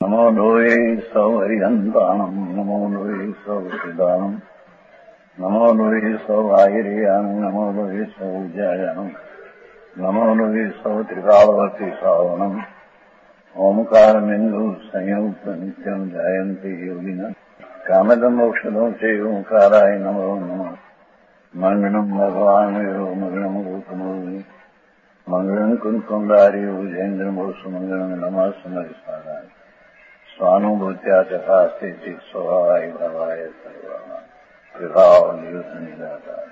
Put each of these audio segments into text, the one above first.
નમો લોહે સૌહરિહંતાણમ નમો લોહે સૌહૃદાનમ નમો લોહે સૌઆયર્યાણમ નમો લોહે સૌજાયાણમ નમો લોહે સૌત્રિકાળવતી સાવણમ ઓમકારમિંદુ સંયુક્ત નિત્યમ જાયંતિ યોગિના કામદમ મોક્ષદો છે ઓંકારાય નમો નમઃ મંગળમ ભગવાન વિરો મંગળમ રૂપમોહિ મંગળમ કુંકુંડાર્યો જૈન્દ્રમોષ મંગળમ નમઃ સમરિસારાય સ્વાનુભૂત્યા તથા સ્થિતિ સ્વભાવાય ભાવાય સર્વમાં વિભાવ નિયુદ્ધ નિરાકાર.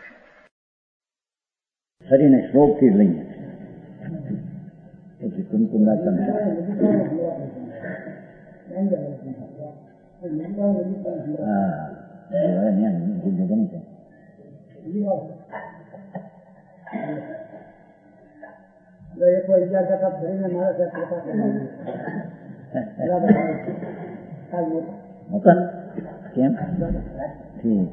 હરિને શ્લોકથી લઈએ પછી કુંકુંડા કેમ ઠીક.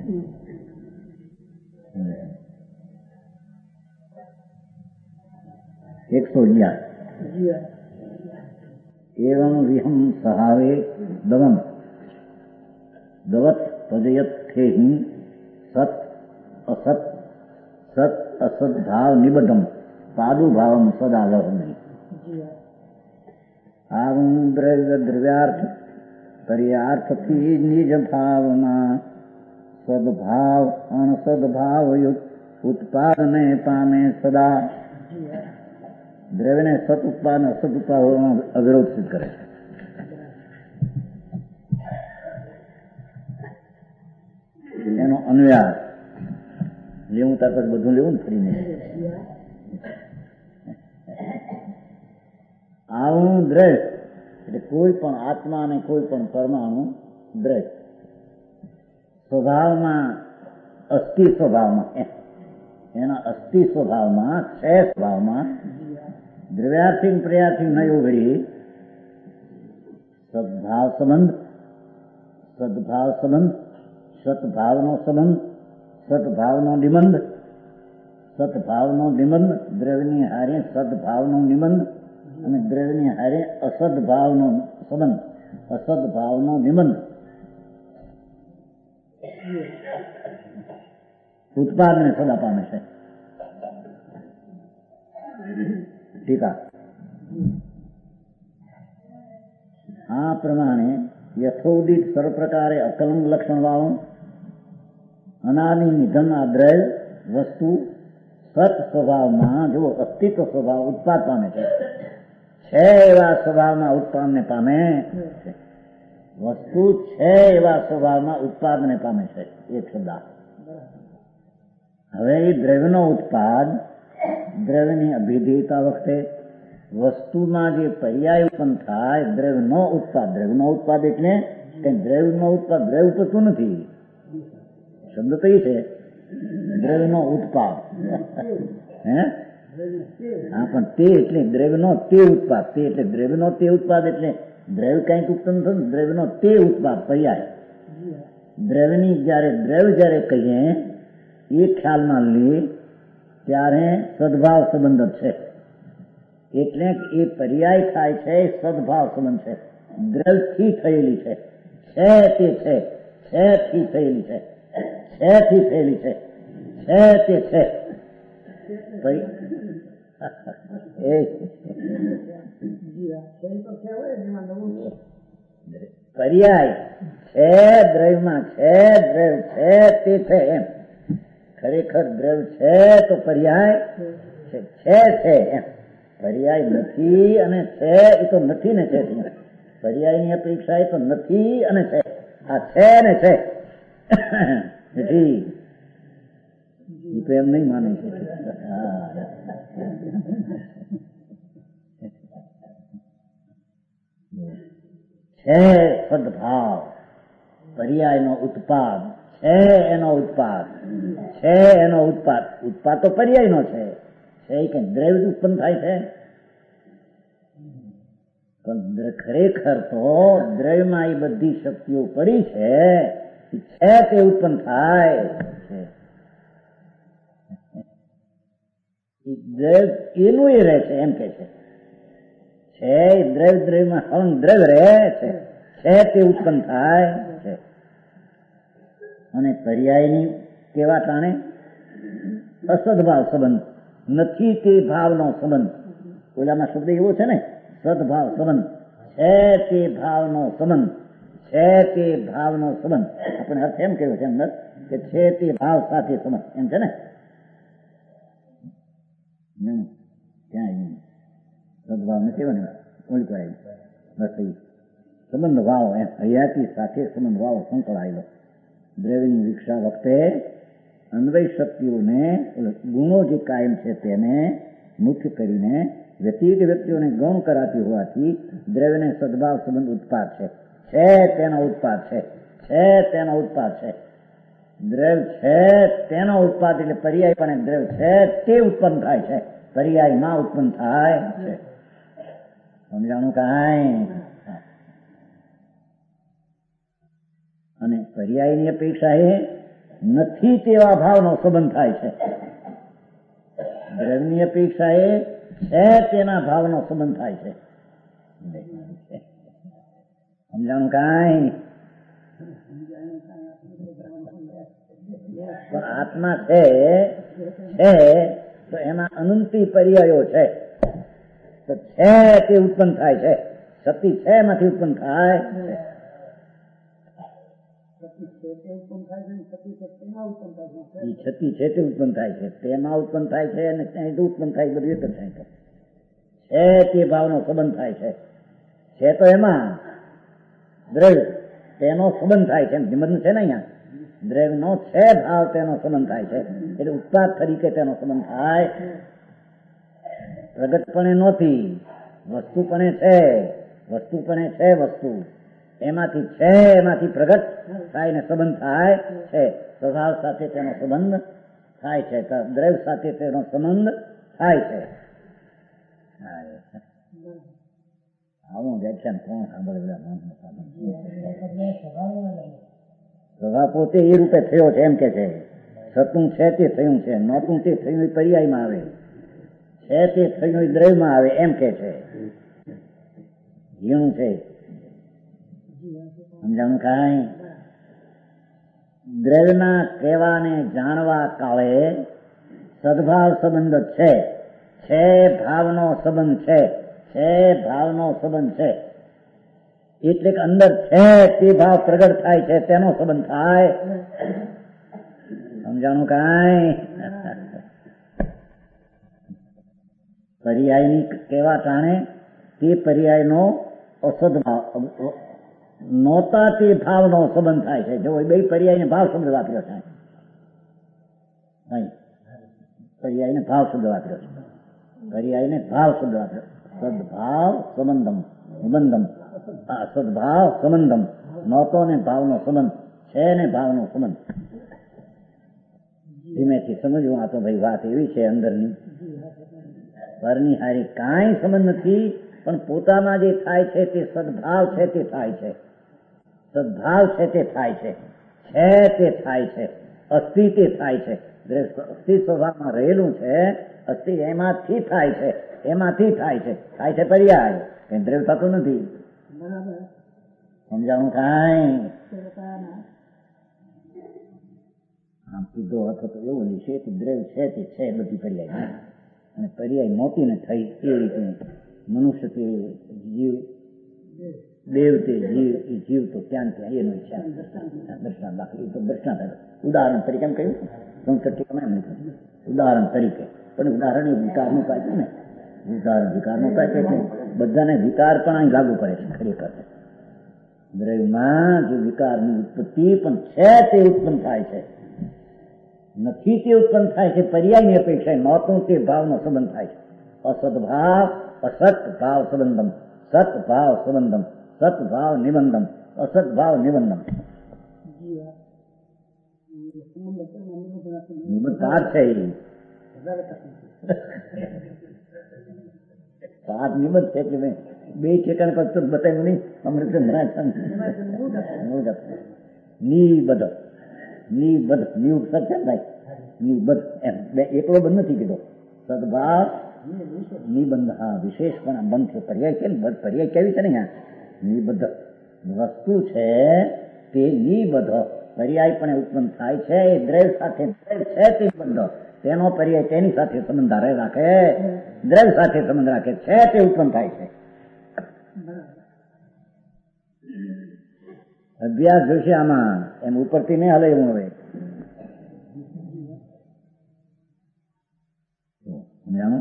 એકસો 11 એવં વિહમ સહાવે દવમ દવત પદયત્થેહિ સત અસત સત અસદ ભાવ નિબદ્ધમ પાદુભાવમ સદા લહુની. આવું દ્રવ્ય દ્રવ્યાર્થ પર્યાર્થથી નિજ ભાવમાં સદભાવ અણસદભાવ ઉત્પાદને પામે સદા. દ્રવ્યને સત ઉત્પાદન અસત ઉત્પાદન અવિરોધ સિદ્ધ કરે છે. એનો અન્વયાર લેવું ત્યાર પછી બધું લેવું ને ફરીને. આવું દ્રવ્ય એટલે કોઈ પણ આત્મા અને કોઈ પણ પરમાણુ દ્રવ્ય સ્વભાવમાં અસ્થિ સ્વભાવમાં એના અસ્થિ સ્વભાવમાં છે સ્વભાવમાં દ્રવ્યાર્થી પ્રયાર્થી ન ઉઘડી સદભાવ સંબંધ સદભાવ સંબંધ સદભાવનો સંબંધ સદભાવનો નિબંધ સદભાવનો નિબંધ દ્રવ્યની હારે સદભાવનો નિબંધ અને દ્રવ્યની હારે અસદભાવનો સંબંધ અસદભાવનો નિબંધ ઉત્પાદને સદા પામે છે. ટીકા આ પ્રમાણે યથોદિત સર્વપ્રકારે અકલંક લક્ષણ વાળું અનાદિ નિધન આ દ્રવ્ય વસ્તુ સત સ્વભાવમાં જો અસ્તિત્વ સ્વભાવ ઉત્પાદ પામે છે એવા સ્વભાવમાં ઉત્પાદને પામે છે. વસ્તુ છે એવા સ્વભાવમાં ઉત્પાદને પામે છે. એ શબ્દ. હવે એ દ્રવ્યનો ઉત્પાદ દ્રવ્યની અભિધેયતા વખતે વસ્તુમાં જે પર્યાય ઉત્પન્ન થાય દ્રવ્યનો ઉત્પાદ. દ્રવ્યનો ઉત્પાદ એટલે દ્રવ્યનો ઉત્પાદ દ્રવ્ય ઉપજતું નથી. શબ્દ તો એ છે દ્રવ્યનો ઉત્પાદ. હા પણ તે એટલે દ્રવ્યનો તે ઉત્પાદ. તે એટલે દ્રવ્યનો તે ઉત્પાદ એટલે દ્રવ્ય કઈક ઉત્પન્ન થયું દ્રવ્યનો તે ઉત્પાદ પર્યાય. દ્રવ્યની જયારે કહીએ એ ખ્યાલમાં લે ત્યારે સદભાવ સંબંધ છે. એટલે એ પર્યાય થાય છે સદભાવ સંબંધ છે. દ્રવ્યથી થયેલી છે તે છે થી થયેલી છે થી થયેલી છે તે છે. પર્યાય છે દ્રવ્યમાં છે દ્રવ્ય છે તે છે એમ. ખરેખર દ્રવ્ય છે તો પર્યાય છે એમ. પર્યાય નથી અને છે એ તો નથી ને છે. પર્યાયની અપેક્ષા એ તો નથી અને છે. આ છે ને છે નથી. એ તો એમ નહીં માને છે. છે સદભાવ પર્યાયનો ઉત્પાદ છે એનો ઉત્પાદ છે એનો ઉત્પાદ. ઉત્પાદ તો પર્યાયનો છે કે દ્રવ્ય ઉત્પન્ન થાય છે. પણ ખરેખર તો દ્રવ્યમાં એ બધી શક્તિઓ પડી છે તે ઉત્પન્ન થાય છે. દ્રવ્ય એનું એ રહે છે એમ કે છે દ્રવ્ય, દ્રવ્યમાં સળંગ દ્રવ્ય રહે છે તે ઉત્પન્ન થાય છે. અને પર્યાયની કેવા ટાણે અસદભાવ સંબંધ નથી તે ભાવનો સંબંધ. ઓલામાં શબ્દ એવો છે ને, સદભાવ સંબંધ છે તે ભાવનો સંબંધ, છે તે ભાવનો સંબંધ. આપણે અર્થ એમ કહ્યું છે અંદર કે છે તે ભાવ સાથે સંબંધ એમ છે ને. ક્યાં સદભાવ નથી બને નથી સંબંધ ભાવ એમ હયાતી સાથે સંબંધ ભાવ સંકળાયેલો. દ્રવ્યની વિકસા વખતે અન્વય શક્તિઓને ગુણો જે કાયમ છે તેને મુખ્ય કરીને વ્યક્તિઓને ગૌણ કરાતી હોવાથી દ્રવ્યને સદભાવ સંબંધ ઉત્પાદ છે તેનો ઉત્પાદ છે તેનો ઉત્પાદ છે. દ્રવ્ય છે તેનો ઉત્પાદ એટલે પર્યાય પણ દ્રવ્ય છે તે ઉત્પન્ન થાય છે, પર્યાયમાં ઉત્પન્ન થાય છે. સમજાણું કાંઈ? અને પર્યાયની અપેક્ષા એ નથી તેવા ભાવનો સંબંધ થાય છે. દ્રવ્યની અપેક્ષા એ છે તેના ભાવનો સંબંધ થાય છે. સમજાણું કાંઈ? પણ આત્મા છે તો એમાં અનંતી પર્યાયો છે, તો છે તે ઉત્પન્ન થાય છે. શક્તિ છે એમાંથી ઉત્પન્ન થાય છે. છતી છે તે ઉત્પન્ન થાય છે, તેમાં ઉત્પન્ન થાય છે અને ત્યાં ઉત્પન્ન થાય, બધું એક જ થાય છે. તે ભાવનો સંબંધ થાય છે તો એમાં દ્રવ્ય તેનો સંબંધ થાય છે. નિબંધ છે ને અહીંયા દ્રવ્યનો છે ભાવ તેનો સંબંધ થાય છે એટલે ઉત્પાદ તરીકે તેનો સંબંધ થાય. પ્રગટપણે નથી, વસ્તુપણે છે, વસ્તુપણે છે, વસ્તુ એમાંથી છે, એમાંથી પ્રગટ થાય ને સંબંધ થાય છે. સ્વભાવ સાથે તેનો સંબંધ થાય છે, દ્રવ્ય સાથે તેનો સંબંધ થાય છે. આવું વ્યાખ્યાન કોણ સાંભળે? સ્વભાવ પોતે એ રૂપે થયો છે એમ કે છે. સતું છે તે થયું છે, નહોતું તે થયું પર્યાયમાં આવે છે, તે થયું દ્રવ્યમાં આવે એમ કે છે. ઝીણું છે. સમજાણું કાંઈ? દ્રવ્યના કહેવાને જાણવા કાળે સદભાવ સંબંધ છે ભાવનો સંબંધ છે ભાવનો સંબંધ છે. એટલે કે અંદર છે તે ભાવ પ્રગટ થાય છે તેનો સંબંધ થાય. સમજાણું કાંઈ? પર્યાયની કહેવા ટાણે તે પર્યાયનો અસદભાવ નહોતા તે ભાવનો સંબંધ થાય છે. જો બે પર્યાયને ભાવ શબ્દ વાપર્યો છે, પર્યાયને ભાવ શબ્દ વાપર્યો છે, પર્યાયને ભાવ શબ્દ વાપર્યો. સદભાવ સંબંધમ નિબંધમ, સદભાવ સંબંધમ, નહોતો ને ભાવનો સંબંધ, છે ને ભાવનો સંબંધ. ધીમેથી સમજવું. આ તો ભાઈ વાત એવી છે અંદરની, પરની હારી કાંઈ સંબંધ નથી, પણ પોતામાં જે થાય છે તે સદભાવ છે તે થાય છે, સદભાવ છે તે થાય છે તે થાય છે, અસ્થિ તે થાય છે. અસ્થિ સ્વભાવમાં રહેલું છે, અસ્થિ એમાંથી થાય છે, એમાંથી થાય છે પર્યાય, કઈ દ્રવ્ય થતું નથી. સમજાણું કાંઈ? આમ સીધો હતો તો એવું છે કે દ્રવ્ય છે તે છે બધી પર્યાય, અને પર્યાય નહોતી ને થઈ એ રીતે મનુષ્ય તે જીવ, દેવ તે જીવ તો ત્યાં એનો ઈચ્છા દ્રષ્ટાંત દાખલ. તો દ્રષ્ટાંત ઉદાહરણ તરીકે એમ કહ્યું, ઉદાહરણ તરીકે. પણ ઉદાહરણ એ વિકારનું કાઢે ને, વિકારનું કાઢે એટલે બધાને વિકાર પણ અહીં લાગુ પડે છે. ખરેખર દ્રવ્યમાં જે વિકારની ઉત્પત્તિ પણ છે તે ઉત્પન્ન થાય છે, નથી તે ઉત્પન્ન થાય છે પર્યાયની અપેક્ષા. નહોતું તે ભાવનો સંબંધ થાય છે. અસદભાવ અસત ભાવ સંબંધમ, સત ભાવ સંબંધમ, સત ભાવ નિબંધમ, અસત ભાવ નિબંધમ. નિબંધ સાત છે, સાત નિબંધ છે. એટલે મેં બે ઠેકાણ પર તો બતાવ્યું નહીં. અમૃત નિબદ્ધ નિબદ્ધ નિયુક્ત છે ભાઈ, નિબદ્ધ એમ બે એકલો બંધ નથી કીધો. સદભાવ નિબંધ, હા વિશેષ પણ બંધ છે, પર્યાય છે ને, પર્યાય કેવી છે ને અહીંયા નિબદ્ધ વસ્તુ છે તે નિબદ્ધ પર્યાય પણ ઉત્પન્ન થાય છે, એ દ્રવ્ય સાથે દ્રવ્ય છે તે નિબદ્ધ, તેનો પર્યાય તેની સાથે સંબંધ રાખે, દ્રવ્ય સાથે સંબંધ રાખે છે તે ઉત્પન્ન થાય છે. અભ્યાસ જોશે આમાં, એમ ઉપરથી નહીં હાલે એવું. હવે જાણો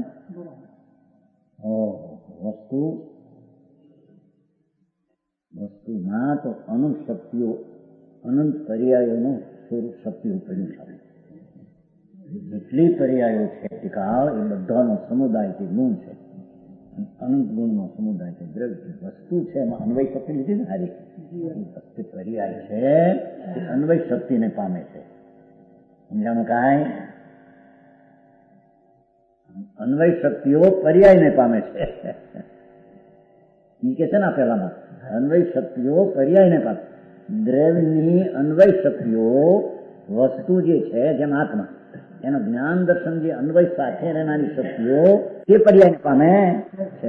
વસ્તુમાં તો અનંત શક્તિઓ, અનંત પર્યાયોનું સ્વરૂપ શક્તિઓ પડ્યું છે. જેટલી પર્યાયો છે ટીકાળ એ બધાનો સમુદાય તે ગુણ છે, અનંત ગુણનો સમુદાય છે દ્રવ્ય છે. વસ્તુ છે એમાં અન્વય શક્તિ લીધી ને હારી, વસ્તુ પર્યાય છે એ અન્વય શક્તિને પામે છે. સમજાણું કાંઈ? અન્વય શક્તિઓ પર્યાયને પામે છે. એ કે છે ને પેલામાં અન્વય શક્તિઓ પર્યાયને પામે. દ્રવ્યની અન્વય શક્તિઓ વસ્તુ જે છે જેમ આત્મા, એનો જ્ઞાન દર્શન જે અન્વય સાથે રહેનારી શક્તિઓ તે પર્યાયને પામે છે.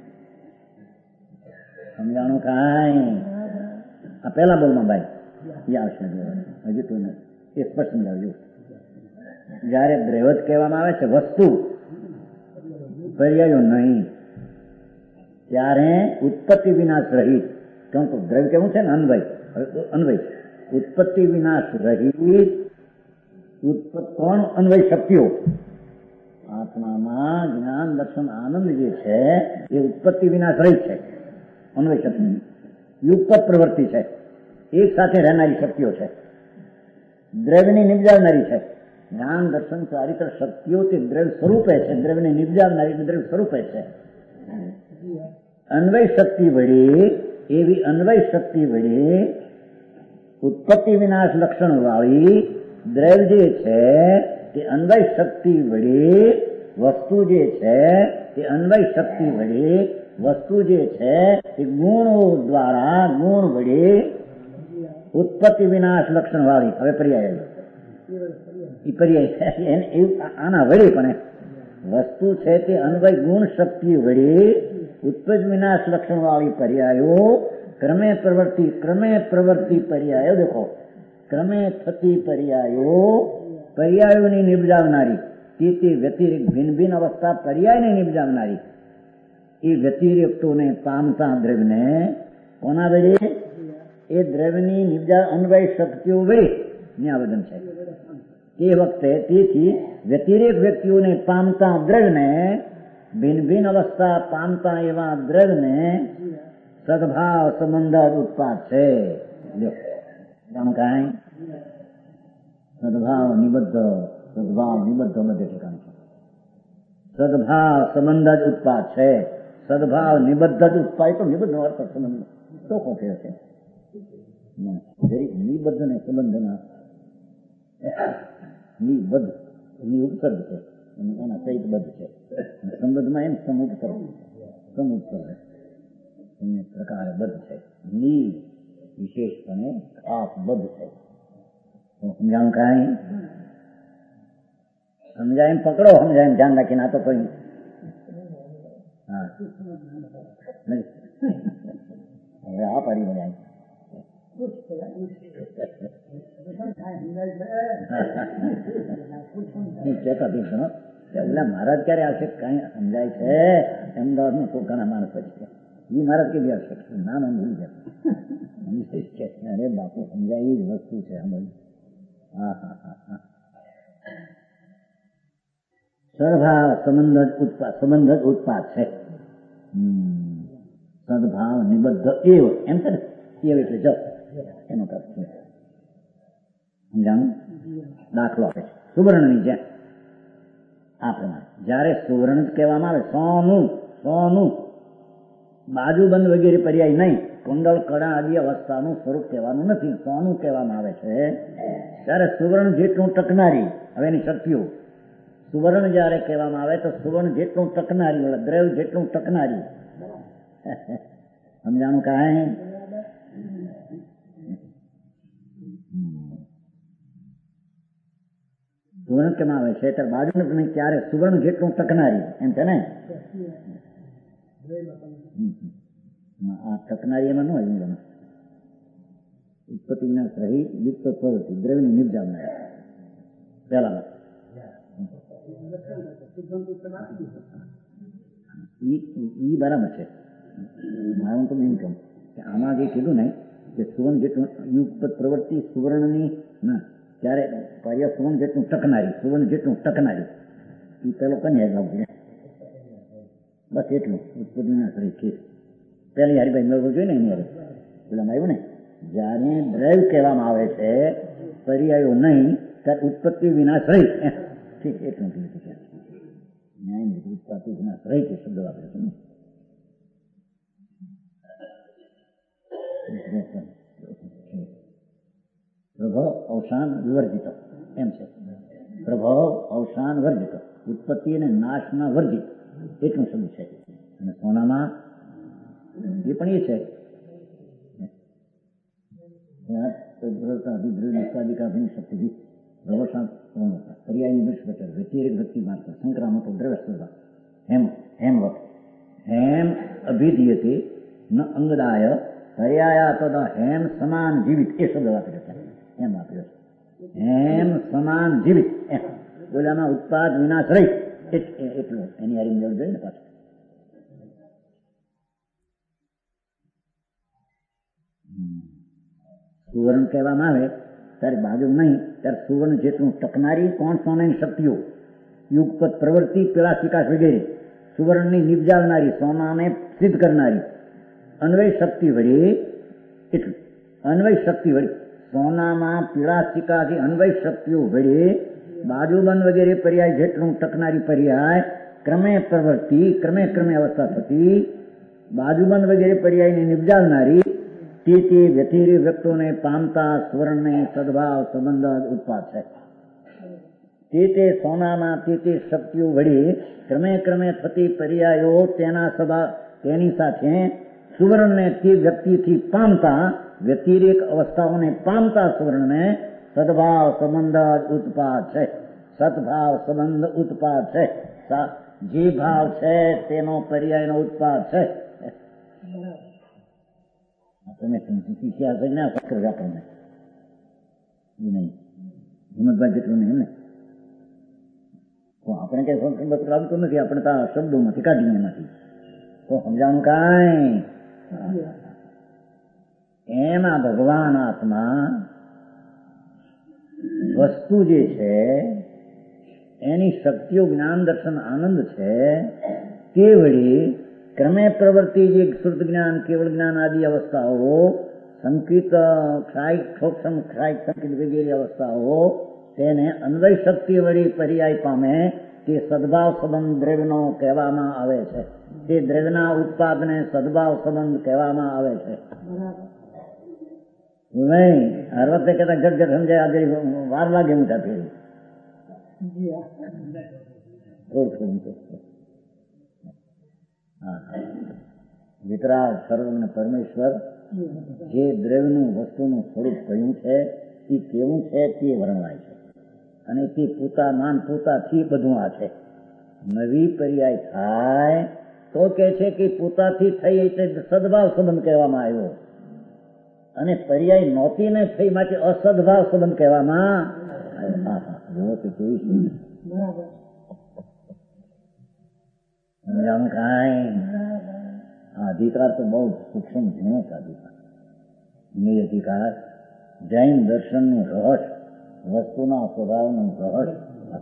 સમજાણું કાંઈ? આ પેલા બોલમાં ભાઈ એ આવશે, હજી તો એ સ્પષ્ટ સમજાવજો. જયારે દ્રવ્ય કહેવામાં આવે છે વસ્તુ, પર્યાયો નહીં, ત્યારે ઉત્પત્તિ વિનાશ રહિત, કારણ કે દ્રવ્ય કેવું છે ને અન્વય ઉત્પત્તિ વિનાશ રહિત, ઉત્પત્તિ અન્વય શક્તિઓ આત્મામાં જ્ઞાન દર્શન આનંદ જે છે એ ઉત્પત્તિ વિનાશ રહિત છે. અન્વય શક્તિ યુક્ત પ્રવૃત્તિ છે, એક સાથે રહેનારી શક્તિઓ છે, દ્રવ્યની નિપજાવનારી છે. જ્ઞાન દર્શન ચારિત્ર શક્તિઓ તે દ્રવ્ય સ્વરૂપે છે, દ્રવ્યને નિપજાવનારી દ્રવ્ય સ્વરૂપે છે. અન્વય શક્તિ વડે, એવી અન્વય શક્તિ વડે ઉત્પત્તિ વિનાશ લક્ષણ વાળી દ્રવ્ય જે છે તે અન્વય શક્તિ વડે વસ્તુ જે છે તે અન્વય શક્તિ વડે વસ્તુ જે છે તે ગુણો દ્વારા ગુણ વડે ઉત્પત્તિ વિનાશ લક્ષણ વાળી. હવે પર્યાય આના વડે પણ વસ્તુ છે તે અન્વય ગુણ શક્તિ વડે ઉત્પત્તિ વિનાશ લક્ષણ વાળી પર્યાયો ક્રમે પ્રવૃત્તિ પર્યાયો, દેખો ક્રમે થતી પર્યાયોની નિપજાવનારી, તે વ્યતિરિક્ત ભિન્ન ભિન્ન અવસ્થા પર્યાયને નિપજાવનારી, એ વ્યતિરિક્તોને પામતા દ્રવ્યને કોના વડે? એ દ્રવ્યની નિપજા અન્વય શક્તિઓ વડે ન્યાવદન છે. તે વખતે તેથી વ્યતિરેક વ્યક્તિઓને પામતા દ્રવ્યને, ભિન્ન ભિન્ન અવસ્થા પામતા એવા દ્રવ્યને સદભાવ સંબંધ ઉત્પાદ છે. કાંઈ સદભાવ નિબદ્ધ બધે ઠેકાણ છે. સદભાવ સંબંધ જ ઉત્પાદ છે. સદભાવ નિબદ્ધ જ ઉત્પાદ, તો નિબદ્ધ નો અર્થ સંબંધ તો કોણ કહે છે? નિબદ્ધ ને સંબંધના નિબદ્ધ ની ઉપસર્ગ છે, એના સહિત બદ્ધ છે. સંબંધમાં એમ સમુપસર્ગ પ્રકારે બદ્ધ છે. ની વિશેષપણે ખાસ બદ્ધ છે. સમજાણું કાંઈ? સમજાય એમ પકડો, સમજાય એમ ધ્યાન રાખીને. આ તો કોઈ હા હવે આ પાડી મળ્યા મહારાજ ક્યારે આવશે? કઈ સમજાય છે? અમદાવાદ માં ઘણા માણસ છે, એ મહારાજ કેવી આવશે? નામ એમ ભૂલી જાય. અરે બાપુ સમજાય એ જ વસ્તુ છે. સદભાવ સંબંધ જ ઉત્પાદ છે. સદભાવ નિબદ્ધ એવ એમ છે ને, એવ એટલે જ એનો અર્થ છે. સમજાણું? દાખલો આપે છે સુવર્ણની જેમ. આ પ્રમાણે જયારે સુવર્ણ કહેવામાં આવે, સોનું બાજુબંધ વગેરે પર્યાય નહીં, કુંડળ કડા આદિ અવસ્થાનું સ્વરૂપ કહેવાનું નથી, સોનું કહેવામાં આવે છે. ત્યારે સુવર્ણ જેટલું ટકનારી, હવે એની શક્તિઓ, સુવર્ણ જયારે કહેવામાં આવે તો સુવર્ણ જેટલું ટકનારી, દ્રવ્ય જેટલું ટકનારી. સમજાણું કાંઈ? સુવર્ણ કેમ આવે છે ત્યારે બાજુને ક્યારે સુવર્ણ જેટલું ટકનારી એમ છે ને. આ ટકનારી એમાં ન આવ્યું એમાં ઉત્પત્તિ વિનાશ રહી યુક્ત પ્રવૃત્તિ દ્રવ્યની નિર્જામના પહેલામાં ઈ બરાબર છે. મારું તો મેં કહું કે આમાં જે કીધું ને કે સુવર્ણ જેટલું યુક્ત પ્રવૃત્તિ સુવર્ણની ના ત્યારે કાર્ય સુવર્ણ જેટલું ટકનારી એ પેલો કને લાવવું બસ એટલું ઉત્પત્તિ વિનાશ રહી છે. પહેલી હરિભાઈ મેળવવું જોઈએ ને એની હારે પેલામાં આવ્યું ને જ્યારે દ્રવ્ય કહેવામાં આવે છે પર્યાયો નહીં ત્યારે ઉત્પત્તિ વિનાશ રહી ઠીક એટલું કીધું છે. ન્યાય ઉત્પત્તિ વિનાશ રહી છે શબ્દ વાપરે છે ને. પ્રભાવ અવસાન વિવર્જિત એમ છે. પ્રભાવ અવસાન વર્જિત ઉત્પત્તિ અને નાશના વર્જિત એટલું શબ્દ છે. અને સોનામાં એ પણ એ છે પર્યાયની દૃષ્ટિ વ્યતિરેક વ્યક્તિ માત્ર સંક્રામકો દ્રવ્ય સ્વભાવ હેમ અભિધીયતે ન અંગદાય પર્યાયા તદ હેમ સમાન જીવિત એ શબ્દ વાપર્યો છે. એમ વાપર્યો છે હેમ સમાન જીવિત એમ બોલામાં ઉત્પાદ વિનાશ રહી એટલું એની હારી મેળ જોઈએ ને પાછું. સુવર્ણ કહેવામાં આવે ત્યારે બાજુ નહીં ત્યારે સુવર્ણ જેટલું ટકનારી કોણ સોનાની શક્તિઓ યુગપત પ્રવૃત્તિ પેલાશિકાશ વગેરે સુવર્ણની નિપજાવનારી સોનાને સિદ્ધ કરનારી અન્વય શક્તિ વડે એટલું અન્વય શક્તિ વડે સોનામાં પીળાશિકાથી અન્વય શક્તિઓ વડે બાજુબંધ વગેરે પર્યાય જેટલું ટકનારી પર્યાય ક્રમે પ્રવૃત્તિ ક્રમે અવસ્થા થતી બાજુબંધ વગેરે પર્યાયને નિપજાવનારી તે વ્યતિરેક વ્યક્તોને પામતા સ્વર્ણને સદભાવ સંબંધ ઉત્પાદ છે. તે સોનામાં તે શક્તિઓ વડે ક્રમે થતી પર્યાયો તેની સાથે સુવર્ણને તે વ્યક્તિથી પામતા વ્યતિરેક અવસ્થાઓને પામતા સુવર્ણને સદભાવ સંબંધ ઉત્પાદ છે. સદભાવ સંબંધ ઉત્પાદ છે. જે ભાવ છે તેનો પર્યાયનો ઉત્પાદ છે. તમે આપણને નહીં હિંમતભાઈ જેટલું નહીં એમને તો આપણે કઈ સંસ્કૃત લાવતું નથી. આપણે તો આ શબ્દોમાંથી કાઢીને એમાંથી તો સમજાણું કાંઈ એમાં ભગવાન આત્મા વસ્તુ જે છે એની શક્તિઓ જ્ઞાન દર્શન આનંદ છે તે વળી ક્રમે પ્રવૃત્તિ જે શુદ્ધ જ્ઞાન કેવળ જ્ઞાન આદિ અવસ્થાઓ સંકિત સંકિત વગેરે અવસ્થાઓ તેને અન્વય શક્તિ વળી પર્યાય પામે તે સદભાવ સંબંધ દ્રવ્યનો કહેવામાં આવે છે. તે દ્રવ્યના ઉત્પાદને સદભાવ સંબંધ કહેવામાં આવે છે. નહીં હર વખતે કહેતા જગ સમજાય આજે વાર લાગે મોટા ફેરી વિતરાગ સર્વજ્ઞ પરમેશ્વર જે દ્રવ્યનું વસ્તુનું સ્વરૂપ કહ્યું છે એ કેવું છે તે વર્ણવાય છે. અને તે પોતાથી બધું આ છે. નવી પર્યાય થાય તો કે છે કે પોતાથી થઈ એટલે સદભાવ સંબંધ કહેવામાં આવ્યો અને પર્યાય નહોતી ને થઈ માટે અસદભાવ સંબંધ કહેવામાં આવ્યો. સમજાણું કાંઈ અધિકાર તો બહુ સૂક્ષ્મ ઝીણો છે અધિકાર. એ અધિકાર જૈન દર્શનનું રહસ્ય વસ્તુના સ્વભાવનું રહસ્ય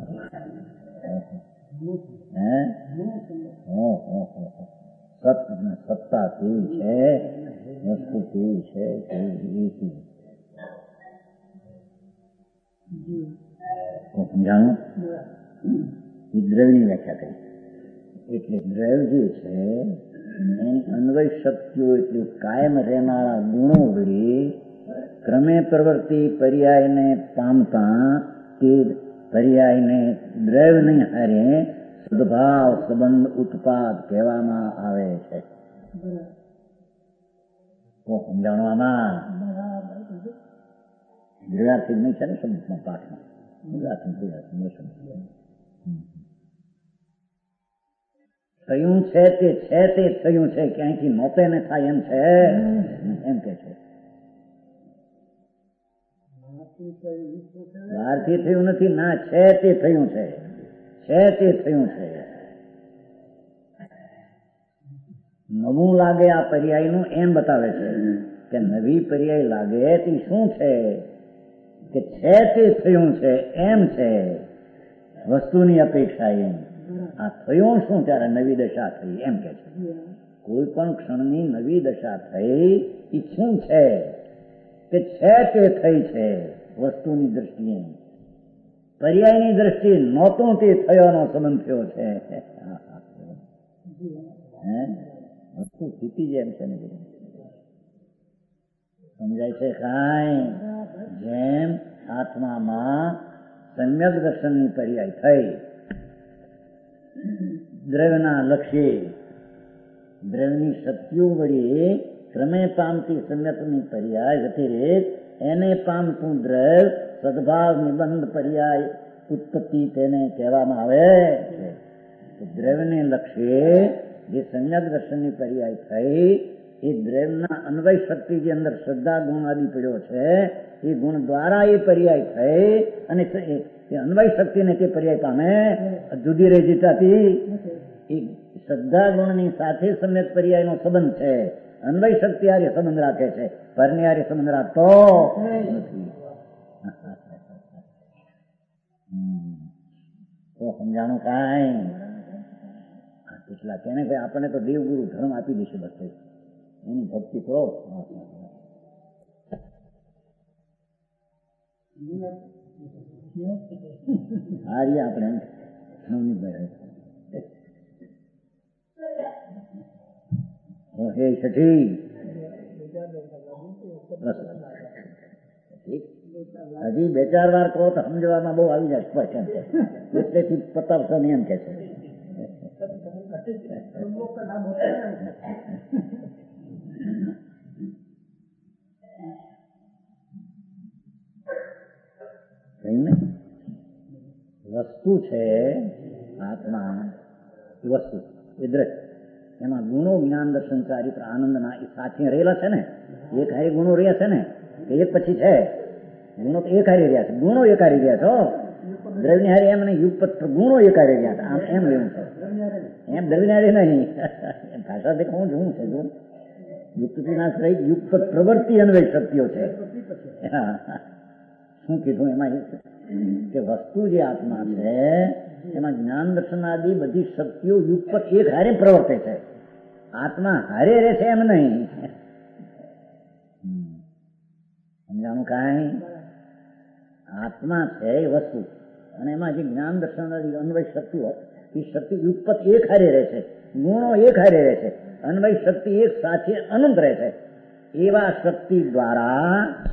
સત્તા કેવી છે વસ્તુ કેવી છે સમજાણું. એ દ્રવ્યની વ્યાખ્યા કરી એટલે દ્રવ્ય જે છે એની અન્વય શક્તિઓ એટલે કાયમ રહેનારા ગુણો વળી ક્રમે પ્રવૃત્તિ પર્યાયને પામતા તે પર્યાયને દ્રવ્યની હારે સદભાવ સંબંધ ઉત્પાદ કહેવામાં આવે છે. તો સમજાણવામાં દ્રવ્યાર્થી નહીં છે ને શબ્દના પાઠમાં થયું છે તે થયું છે, ક્યાંયથી નોતે ને થાય એમ છે, એમ કે છે. બહારથી થયું નથી, ના છે તે થયું છે, તે થયું છે. નવું લાગે આ પર્યાયનું એમ બતાવે છે કે નવી પર્યાય લાગે તે શું છે કે છે તે થયું છે એમ છે, વસ્તુની અપેક્ષા એમ. આ થયું શું ત્યારે નવી દશા થઈ એમ કે છે. કોઈ પણ ક્ષણની નવી દશા થઈ એ શું છે કે છે તે થઈ છે વસ્તુની દ્રષ્ટિએ. પર્યાયની દ્રષ્ટિએ નહોતું તે થયોનો સંબંધ થયો છે. વસ્તુ સ્થિતિ જેમ છે ને સમજાય છે કાંઈ? જેમ આત્મામાં સમ્યક દર્શનની પર્યાય થઈ, દ્રવ્યના લક્ષ્ય દ્રવ્યની શક્તિઓ વળી ક્રમે પામતી સમ્યકની પર્યાય વ્યતિરેક એને પામતું દ્રવ્ય સદભાવ નિબંધ પર્યાય ઉત્પત્તિ તેને કહેવામાં આવે છે. દ્રવ્યને લક્ષ્ય જે સમ્યક દર્શનની પર્યાય થઈ એ દ્રવ્યના અન્વય શક્તિ જે અંદર શ્રદ્ધા ગુણ આદિ પડ્યો છે એ ગુણ દ્વારા એ પર્યાય થઈ અને એ અન્વય શક્તિને તે પર્યાય પામે. જુદી રહી જીતાતી એ શ્રદ્ધા ગુણની સાથે સમ્યક પર્યાયનો સંબંધ છે. અન્વય શક્તિ હારે સંબંધ રાખે છે, પરની હારે સંબંધ રાખતો નથી. તો સમજાણું કાંઈ? એટલા તેને ભાઈ આપણને તો દેવગુરુ ધર્મ આપી દેશે, બસ એની ભક્તિ કરો. હારી આપણે છઠ્ઠી હજી બે ચાર વાર કહો તો સમજવામાં બહુ આવી જાય સ્પષ્ટ છે, એટલેથી પતાવશો ને એમ કે છે. વસ્તુ છે આત્મા, એ વસ્તુ એ દ્રશ્ય, એમાં ગુણો જ્ઞાન દર્શન ચારિત્ર આનંદના એ સાથે રહેલા છે ને. એક હારે ગુણો રહ્યા છે ને કે એક પછી છે? ગુણો તો એક હારે રહ્યા છે, ગુણો એક હારે રહ્યા છો. દ્રવ્યની હારે એમ નહીં, યુગપત ગુણો એક હારે રહ્યા આમ એમ લેવું છે. એમ દ્રવ્યની હારે નહીં, ભાષા દેખું શું છે જો યુક્તિના સહિત યુગપત પ્રવૃત્તિ અન્વય શક્તિઓ છે. શું કીધું એમાં કે વસ્તુ જે આત્મા છે એમાં જ્ઞાન દર્શન આદિ બધી શક્તિઓ યુગપત એક હારે પ્રવર્તે છે. આત્મા હારે રહે છે એમ નહીં. સમજાણું કાંઈ? આત્મા છે એ વસ્તુ અને એમાં જે જ્ઞાન દર્શન આદિ અન્વય શક્તિઓ એ શક્તિ યુગપત એક હારે રહે છે, ગુણો એક હારે રહે છે, અન્વય શક્તિ એક સાથે અનંત રહે છે. એવા શક્તિ દ્વારા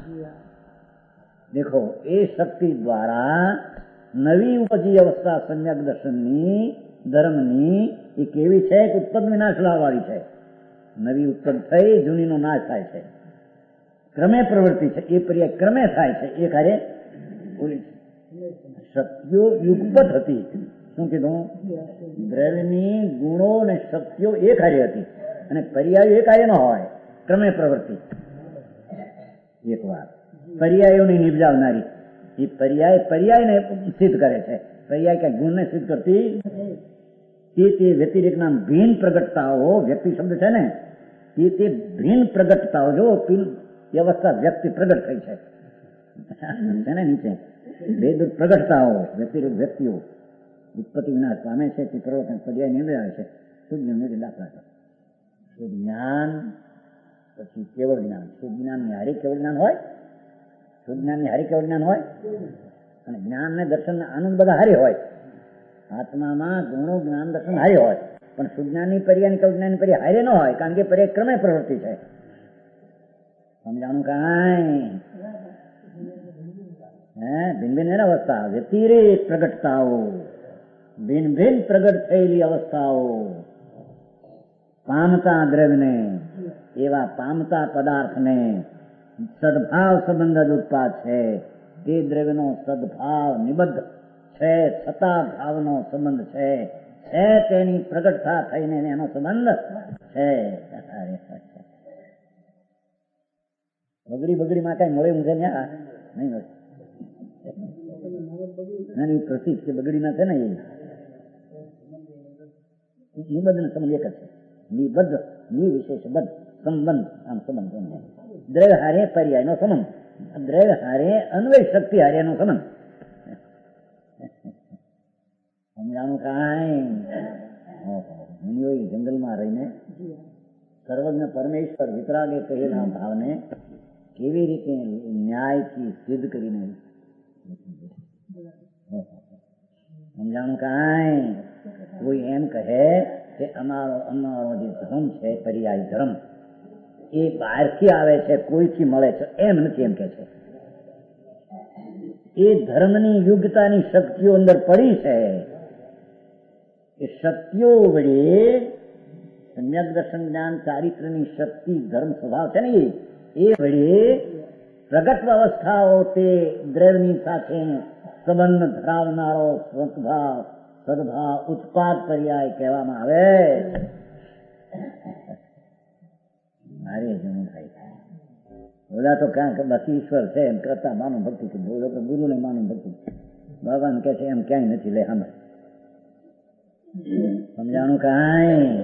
દેખો, એ શક્તિ દ્વારા નવી ઉપજી અવસ્થા સમ્યક દર્શનની ધર્મની એ કેવી છે કે ઉત્પન્ન વિનાશ લાવવાળી છે. નવી ઉત્પન્ન થઈ જૂનીનો નાશ થાય છે, ક્રમે પ્રવૃત્તિ છે, એ પર્યાય ક્રમે થાય છે. એક હારે શક્તિઓ યુગપત હતી. શું કીધું? દ્રવ્યની ગુણો અને શક્તિઓ એક હારે હતી અને પર્યાય એક હારે ન હોય, ક્રમે પ્રવૃત્તિ. એક વાર પર્યાયોની નિપજાવનારી એ પર્યાયને સિદ્ધ કરે છે. પર્યાય કઈ ગુણને સિદ્ધ કરતી તે વ્યતિરેકના ભિન્ન પ્રગટતાઓ, વ્યક્તિ શબ્દ છે ને, તે ભિન્ન પ્રગટતાઓ, જો એ અવસ્થા વ્યક્તિ પ્રગટ થઈ છે ને નીચે ભેદ પ્રગટતાઓ વ્યતિરેક વ્યક્તિઓ ઉત્પત્તિ વિનાશ પામે છે તે પ્રવર્તન પર્યાય નિર્ણય છે. શુદ્ધ નિર્ણય દાખલા છે. શુદ્ધ જ્ઞાન પછી કેવળ જ્ઞાન. શુદ્ધ જ્ઞાનની હારી કેવળ જ્ઞાન હોય, શુદ્ધ જ્ઞાનની હારી કેવળ જ્ઞાન હોય અને જ્ઞાન ને દર્શન ને આનંદ બધા હારી હોય. આત્મામાં ગુણો જ્ઞાન દર્શન હારી હોય પણ શુદ્ધ જ્ઞાનની પર્યાય કેવળ જ્ઞાનની પર્યાય હારે ન હોય, કારણ કે પર્યાય ક્રમે પ્રવૃત્તિ છે. સમજાણું કાંઈ? ભિન્ન ભિન્ન અવસ્થા, વ્યતિરેક પ્રગટતાઓ, ભિન્ન ભિન્ન પ્રગટ થયેલી અવસ્થાઓ પામતા દ્રવ્યને, એવા પામતા પદાર્થને સદભાવ સંબંધ જ ઉત્પાદ છે. તે દ્રવ્યનો સદભાવ નિબદ્ધ છે, છતાં ભાવનો સંબંધ છે, તેની પ્રગટતા થઈને એનો સંબંધ છે. બગડીમાં કઈ મળે ઊંઘે ને નહીં મળે. નાની પ્રસિદ્ધ કે બગડીમાં છે ને એ નિબદ્ધ ને સંબંધ એક જ છે. નિબદ્ધ નિવિશેષ બદ્ધ સંબંધ, આમ સંબંધ દ્રવ્ય હારે પર્યાય નો સંબંધ, દ્રવ્ય હારે અન્વય શક્તિ હારે નો સંબંધ. સમજાણું કાંઈ મુનિઓ જંગલમાં રહીને સર્વજ્ઞ પરમેશ્વર વિતરાગે કહેલા ભાવને કેવી રીતે ન્યાયથી સિદ્ધ કરીને સમજાણું કાંઈ. કોઈ એમ કહે કે અમારો જે ધર્મ છે પર્યાય ધર્મ એ બહારથી આવે છે, કોઈથી મળે છે, એમ નથી એમ કે છે. એ ધર્મની યુગતાની શક્તિઓ અંદર પડી છે. એ શક્તિઓ વડે સમ્યક દર્શન જ્ઞાન ચારિત્રની શક્તિ ધર્મ સ્વભાવ છે ને એ વડે પ્રગટ અવસ્થાઓ તે દ્રવ્યની સાથે સંબંધ ધરાવનારો સદભાવ ઉત્પાદ પર્યાય કહેવામાં આવે. મારે જણું થાય બોલા તો ક્યાંક બાકી ઈશ્વર છે એમ કરતા માનવ ભક્તિ કે બોલો કે ગુરુ ને માનવ ભક્તિ ભગવાન કે છે એમ ક્યાંય નથી. લે સાંભળ સમજાણું કાંઈ.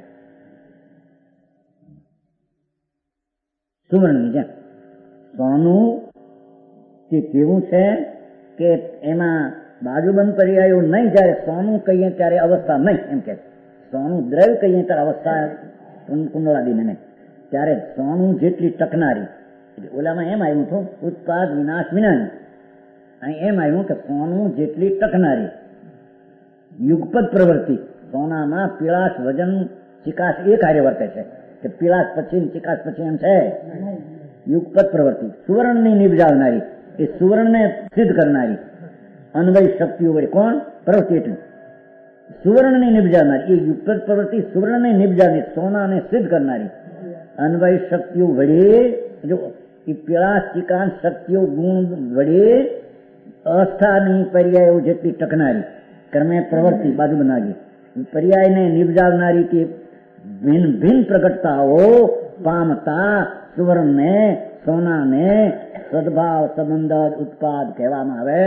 સુવર્ણની જેમ સોનું તે કેવું છે કે એમાં બાજુબંધ પર્યાયો નહીં. જયારે સોનું કહીએ ત્યારે અવસ્થા નહીં એમ કે સોનું દ્રવ્ય કહીએ ત્યારે અવસ્થા કુંડળાદીને નહીં. ત્યારે સોનું જેટલી ટકનારી, ઓલામાં એમ આવ્યું હતું ઉત્પાદ વિનાશ વિનાની, અહીં એમ આવ્યું કે સોનું જેટલી ટકનારી યુગપદ પ્રવૃત્તિ. સોનામાં પીળાશ વજન ચિકાસ એ કાર્ય વર્તે છે કે પીળાશ પછી ચિકાસ પછી એમ છે યુગપદ પ્રવૃત્તિ. સુવર્ણની નિપજાવનારી, એ સુવર્ણને સિદ્ધ કરનારી અન્વય શક્તિઓ વડે કોણ પ્રવૃત્તિ એટલું સુવર્ણની નિપજાવનારી એ યુગપદ પ્રવૃત્તિ સુવર્ણને નિપજાવનારી સોનાને સિદ્ધ કરનારી અન્વય શક્તિઓ વડે જો એ પીળાશ ચિકાસ શક્તિઓ ગુણ વડે અસ્થાની પર્યાયો જેટલી ટકનારી કર્મે પ્રવૃત્તિ બાજુ બનાવી પર્યાયને નિપજાવનારી કે ભિન્ન ભિન્ન પ્રગટતાઓ પામતા સુવર્ણને સોનાને સદભાવ સંબંધ ઉત્પાદ કહેવામાં આવે.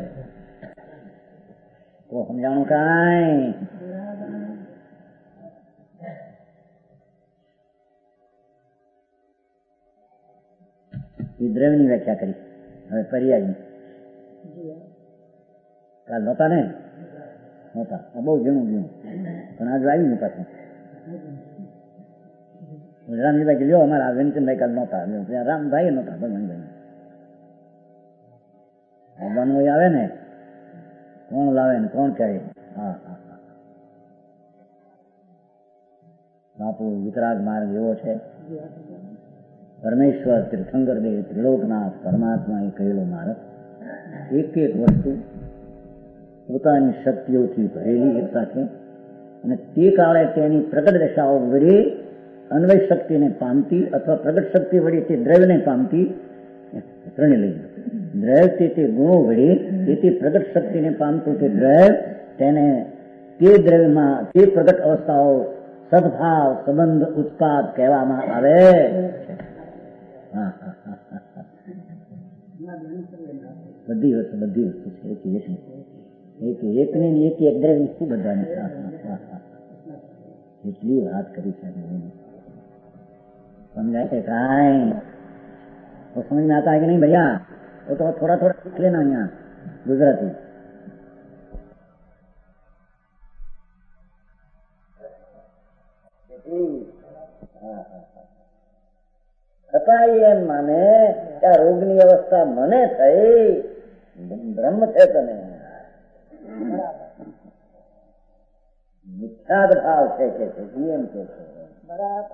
તો સમજાણું કાંઈ. એ દ્રવ્યની વ્યાખ્યા કરી. હવે પર્યાયની કાલ નહોતા ને નહોતા બહુ ઝીણું પણ આજે આવી ને પાછું રામજીભાઈ કે લ્યો અમારા વેનચંદભાઈ કાલ નહોતા. રામભાઈ નહોતા ભગવાનભાઈ બનવું આવે ને કોણ લાવે ને કોણ કહે. હા હા હા બાપુ વિતરાગ માર્ગ એવો છે. પરમેશ્વર તીર્થંકર દેવ ત્રિલોકનાથ પરમાત્મા એ કહેલો માર્ગ એક એક વસ્તુ પોતાની શક્તિઓથી ભરેલી એક સાથે અને તે કાળે તેની પ્રગટ દશાઓ વડે અન્વય શક્તિને પામતી અથવા પ્રગટ શક્તિ વડે તે દ્રવ્યને પામતી ત્રણે લઈ દ્રવ્ય તે ગુણો વડે તે પ્રગટ શક્તિને પામતું તે દ્રવ્ય તેને તે દ્રવ્યમાં તે પ્રગટ અવસ્થાઓ સદભાવ સંબંધ ઉત્પાદ કહેવામાં આવે. બધી વસ્તુ છે એકની એક દ્રવ્ય શું બધાને એટલી વાત કરી છે. समझाए थे काई वो समझ में आता है कि नहीं भैया? वो तो थोड़ा थोड़ा सीख लेना यहाँ गुजराती. છતાં એમ માને કે આ રોગની અવસ્થા મને થઈ બ્રહ્મ છે તને મિથ્યાદ ભાવ છે કે એમ કે છે બરાબર.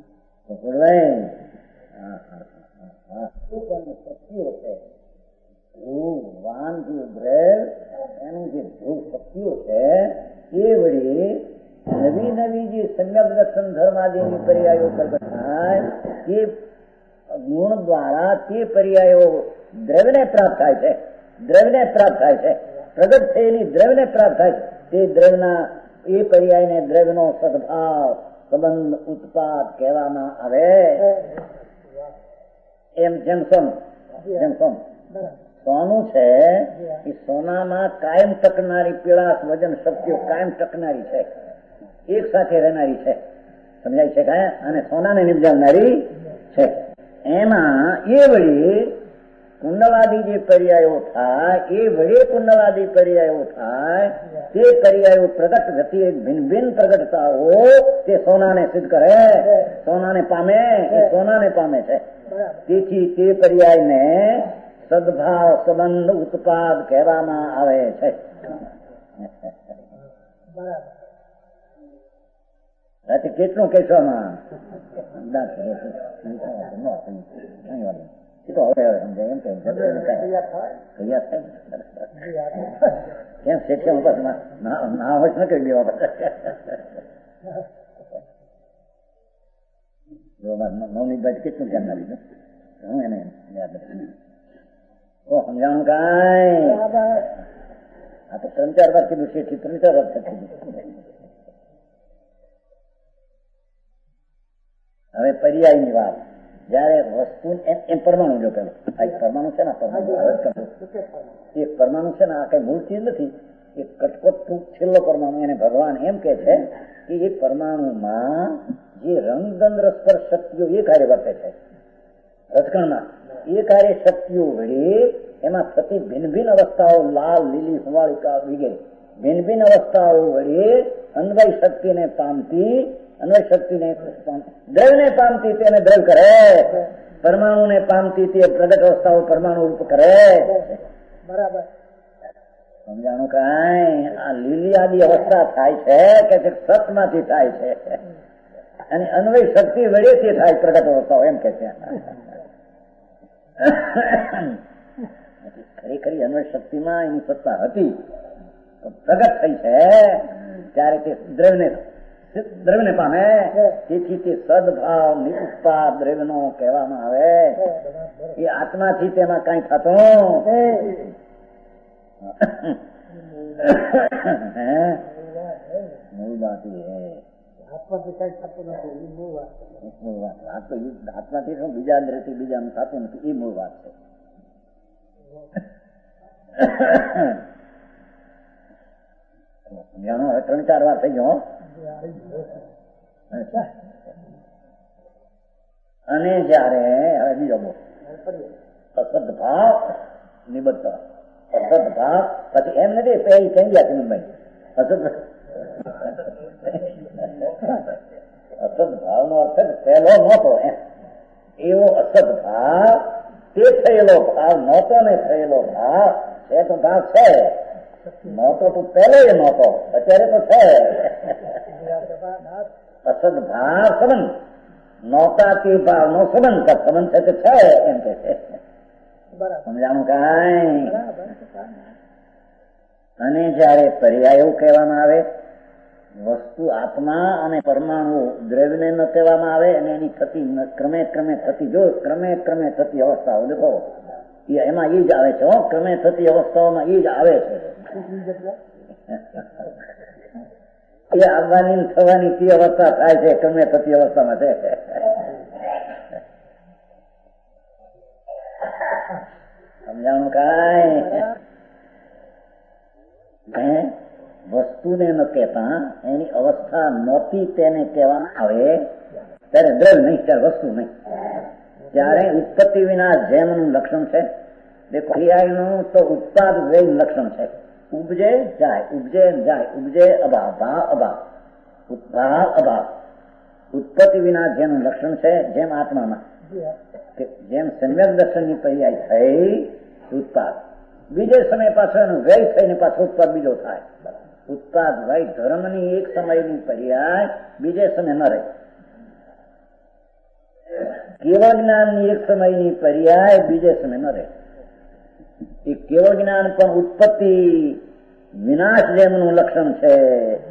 શક્તિઓ છે ભગવાન જે દ્રવ એનું જે ધ્રુવ શક્તિઓ છે એ વળી નવી નવી જે સમ્યક દર્શન ધર્મ આદિની પર્યાયો પ્રગટ થાય તે ગુણ દ્વારા તે પર્યાયો દ્રવ્યને પ્રાપ્ત થાય છે, દ્રવ્યને પ્રાપ્ત થાય છે, પ્રગટ થયેલી દ્રવ્યને પ્રાપ્ત થાય છે. તે દ્રવ્યના એ પર્યાયને દ્રવ્યનો સદભાવ સંબંધ ઉત્પાદ કહેવામાં આવે. એમ જેમ સોનું છે એ સોનામાં કાયમ ટકનારી પીળાશ વજન શક્તિઓ કાયમ ટકનારી છે, એક સાથે રહેનારી છે, સમજાય છે કાય, અને સોનાને નિપજાવનારી છે. એમાં એ વળી કુંડલાદી જે પર્યાયો થાય એ વડે કુંડલાદી પર્યાયો થાય તે પર્યાયો પ્રગટ ગતિએ ભિન્ન ભિન્ન પ્રગટતાઓ તે સોનાને સિદ્ધ કરે, સોનાને પામે, એ સોનાને પામે છે. તેથી તે પર્યાયને સદભાવ સંબંધ ઉત્પાદ કહેવામાં આવે છે. કેટલું કહેશોમાં કેમ શિક્ષણ ઉપર ના હોય ને કરી દેવા નવનીતભાઈ કેટલું ધ્યાન ના લીધું હું એને યાદ નથી સમજાણું કાંઈ. આ તો 3-4 વાર કીધું છે, 3-4 વાર કીધું. હવે પર્યાયની વાત, જયારે વસ્તુ એમ પરમાણુ જો પેલો પરમાણુ છે ને, એક પરમાણુ છે ને, આ કઈ મૂળ ચીજ નથી, એક કટકોટ છેલ્લો પરમાણુ, એને ભગવાન એમ કે છે કે એ પરમાણુમાં જે રંગદંડ રસપર શક્તિઓ એ કાર્ય વર્તે છે રસકણમાં, એ કાર્ય શક્તિઓ વડે એમાં થતી ભિન્ન ભિન્ન અવસ્થાઓ, લાલ, લીલી, હુવાળિકા વગેરે ભિન્ન ભિન્ન અવસ્થાઓ વડે અન્વય શક્તિને પામતી, અન્વય શક્તિને દ્રવ્યને પામતી તેને દ્રવ્ય કરે, પરમાણુને પામતી તે પ્રગટ અવસ્થાઓ પરમાણુ રૂપ કરે. બરાબર સમજાણું કાંઈ. આ લીલી આદિ અવસ્થા થાય છે કે સતમાંથી થાય છે, અને અન્વય શક્તિ વડે તે થાય પ્રગટ અવસ્થાઓ એમ કે છે. ખરેખરી અન્વય શક્તિમાં એની સત્તા હતી, પ્રગટ થઈ છે ત્યારે તે દ્રવ્યને પામે. તેથી તે સદભાવ નિરુત્પાદ દ્રવ્યનો કહેવામાં આવે. એ આત્માથી તેમાં કઈ થતું મૂળ વાત આત્માથી શું બીજા અંદરથી બીજાનું થતું નથી, એ મૂળ વાત છે. સમજાણું. હવે 3-4 વાર થઈ ગયો. અને જયારે હવે બીજો બોલ અસદ ભાવ નિબદ્ધ, અસદ ભાવ પછી એમ નથી પહેલી કહી ગયા ચિમનભાઈ, અસદ ભાવ નો અર્થ પહેલો નહોતો એવો અસદ ભાવ, તે થયેલો ભાવ નહોતો ને થયેલો ભાવ એ તો ભાવ છે, નહોતો તો પહેલો એ નહોતો, અત્યારે તો છે. અસદ ભાવ સંબંધ, નહોતા તે ભાવ નો સંબંધ, સંબંધ છે તે છે એમ કે છે. સમજાણું કાંઈ. અને જયારે પર્યાયો કહેવામાં આવે, વસ્તુ આત્મા અને પરમાણુ દ્રવ્યને ન કહેવામાં આવે, અને એની થતી ક્રમે ક્રમે થતી, જો ક્રમે ક્રમે થતી અવસ્થાઓ દેખો એમાં એ જ આવે છે, ક્રમે થતી અવસ્થાઓમાં એ જ આવે છે. એ આવવાની થવાની તે અવસ્થા થાય છે, ક્રમે થતી અવસ્થામાં છે. સમજાણું કાંઈ. વસ્તુને ન કહેતા એની અવસ્થા નહોતી તેને કહેવામાં આવે ત્યારે દ્રવ્ય નહીં, ત્યારે વસ્તુ નહીં. ત્યારે ઉત્પત્તિ વિના જેમનું લક્ષણ છે, દેખો ક્રિયાનું તો ઉત્પાદ વ્યયનું લક્ષણ છે. ઉપજે જાય, ઉપજે જાય, ઉપજે અભાવ, ભાવ અભાવ, ભાવ અભાવ. ઉત્પત્તિ વિના જેનું લક્ષણ છે, જેમ આત્મામાં જેમ સમ્યક દર્શનની પર્યાય થઈ ઉત્પાદ, બીજે સમય પાછો એનો વ્યય થઈને પાછો ઉત્પાદ બીજો થાય. ઉત્પાદ વ્યય ધર્મની એક સમયની પર્યાય બીજે સમય ન રહે. કેવળ જ્ઞાનની એક સમયની પર્યાય બીજે સમય ન રહે. એ કેવળ જ્ઞાન પણ ઉત્પત્તિ વિનાશ જેમનું લક્ષણ છે,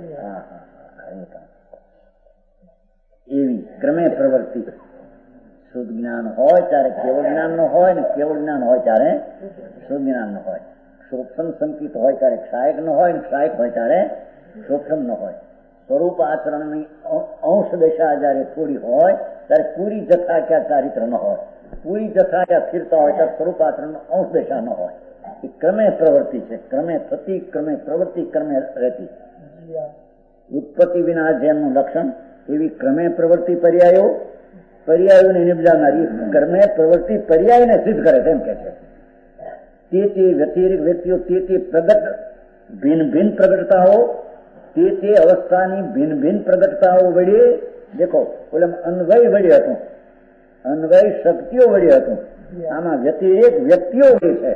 એવી ક્રમે પ્રવૃત્તિ શુદ્ધ જ્ઞાન હોય ત્યારે કેવળ જ્ઞાન નો હોય, ને કેવળ જ્ઞાન હોય ત્યારે શુદ્ધ જ્ઞાન નો હોય. સૂક્ષ્મ સંકિત હોય ત્યારે ક્ષાયક નો હોય, ને ક્ષાયક હોય ત્યારે સૂક્ષ્મ નો હોય. સ્વરૂપ આચરણની અંશ દશા જયારે થોડી હોય ત્યારે પૂરી જથા ક્યાં ચારિત્ર ન હોય, પૂરી જથા ક્યાં સ્થિરતા હોય ત્યારે સ્વરૂપ આચરણ અંશ દશા ન હોય. એ ક્રમે પ્રવૃત્તિ છે, ક્રમે થતી, ક્રમે પ્રવૃત્તિ, ક્રમે રહેતી. ઉત્પત્તિ વિના જેમનું લક્ષણ એવી ક્રમે પ્રવૃત્તિ પર્યાયોને નિપજાવનારી ક્રમે પ્રવૃત્તિ પર્યાયને સિદ્ધ કરે તેમ કે છે. તે વ્યતિરિક્ત વ્યક્તિઓ તે પ્રગટ ભિન્ન ભિન્ન પ્રગટતાઓ, તે અવસ્થાની ભિન્ન ભિન્ન પ્રગટતાઓ વડે, દેખો ઓલે અન્વય વડે હતું, અન્વય શક્તિઓ વડે હતું, આમાં વ્યતિરેક વ્યક્તિઓ વડે છે.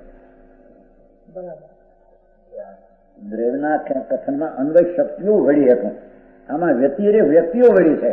દ્રવ્યના કથનમાં અન્વય શક્તિઓ વડી હતું, આમાં વ્યતિરેક વ્યક્તિઓ વડી છે.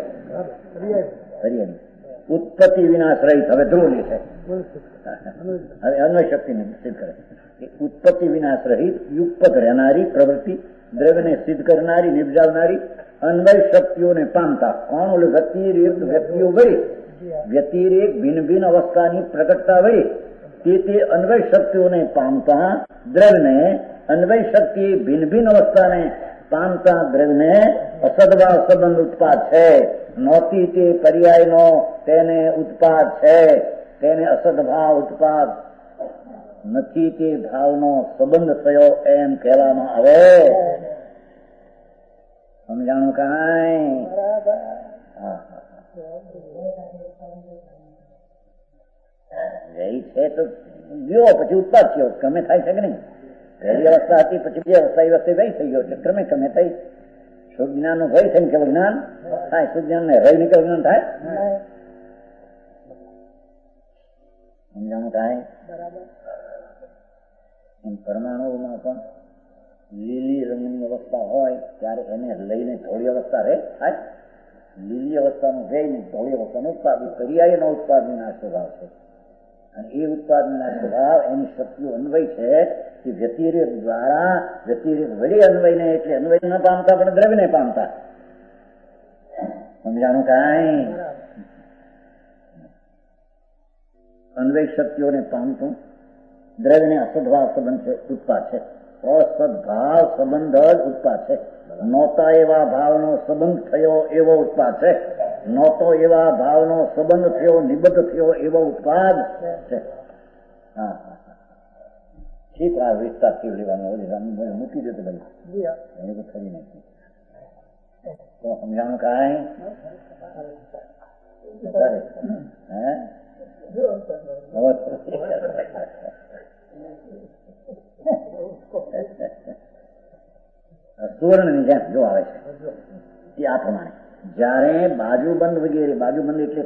ઉત્પત્તિ વિનાશ રહિત હવે ધ્રુવની છે. હવે અન્વય શક્તિને સિદ્ધ કરે. ઉત્પત્તિ વિનાશ રહિત યુગપત રહેનારી પ્રવૃત્તિ, દ્રવ્યને સિદ્ધ કરનારી, નિપજાવનારી અન્વય શક્તિઓને પામતા. કોણ? ઓલે વ્યતિરેક વ્યક્તિઓ વળી, વ્યતિરેક ભિન્ન ભિન્ન અવસ્થાની પ્રગટતા વળી તે અન્વય શક્તિઓને પામતા દ્રવ્યને, અન્વય શક્તિ ભિન્ન ભિન્ન અવસ્થાને પામતા દ્રવ્યને અસદભાવ સંબંધ ઉત્પાદ છે. નહોતી તે પર્યાયનો તેને ઉત્પાદ છે, તેને અસદભાવ ઉત્પાદ નથી તે ભાવનો સંબંધ થયો એમ કહેવામાં આવે. સમજાણું કાંઈ? છે તો ગયો પછી ઉત્પાદ થયો, ક્રમે થાય છે કે નહીં? પહેલી અવસ્થા હતી પછી બે અવસ્થા, એ વસ્તુ વહી થઈ ગયો છે, ક્રમે ક્રમે થઈ. શુદ્ધ જ્ઞાન નું ભય થઈને કેવળ જ્ઞાન થાય, શુદ્ધ જ્ઞાન ને રહી ને કેવળ જ્ઞાન થાય. સમજાણું થાય? પરમાણુમાં પણ લીલી રંગની અવસ્થા હોય ત્યારે એને લઈને ધોળી અવસ્થા રહે થાય. લીલી અવસ્થાનું જઈને ધોળી અવસ્થાનો ઉત્પાદ, પર્યાયનો ઉત્પાદ વિનાશ સ્વભાવ છે. અને એ ઉત્પાદ વિનાશ સ્વભાવ એની શક્તિઓ અન્વય છે કે વ્યતિરેક દ્વારા, વ્યતિરેક વડે અન્વયને, એટલે અન્વય ન પામતા પણ દ્રવ્યને પામતા. સમજાણું કાંઈ? અન્વય શક્તિઓને પામતું દ્રવ્યને અસદભાવ સંબંધ છે, ઉત્પાદ છે. અસદભાવ સંબંધ જ ઉત્પાદ છે. નહોતા એવા ભાવનો સંબંધ થયો એવો ઉત્પાદ છે. નહોતો એવા ભાવનો સંબંધ થયો, નિબદ્ધ થયો એવો ઉત્પાદ છે. હા હા, ઠીક. આ વિસ્તારથી લેવાનું મૂકી દે તો બધું ખરી નથી. તો સમજાણું કાંઈ? હે સુવર્ણ ની જેમ જો આવે છે એ આ પ્રમાણે. જયારે બાજુબંધ વગેરે, બાજુબંધ એટલે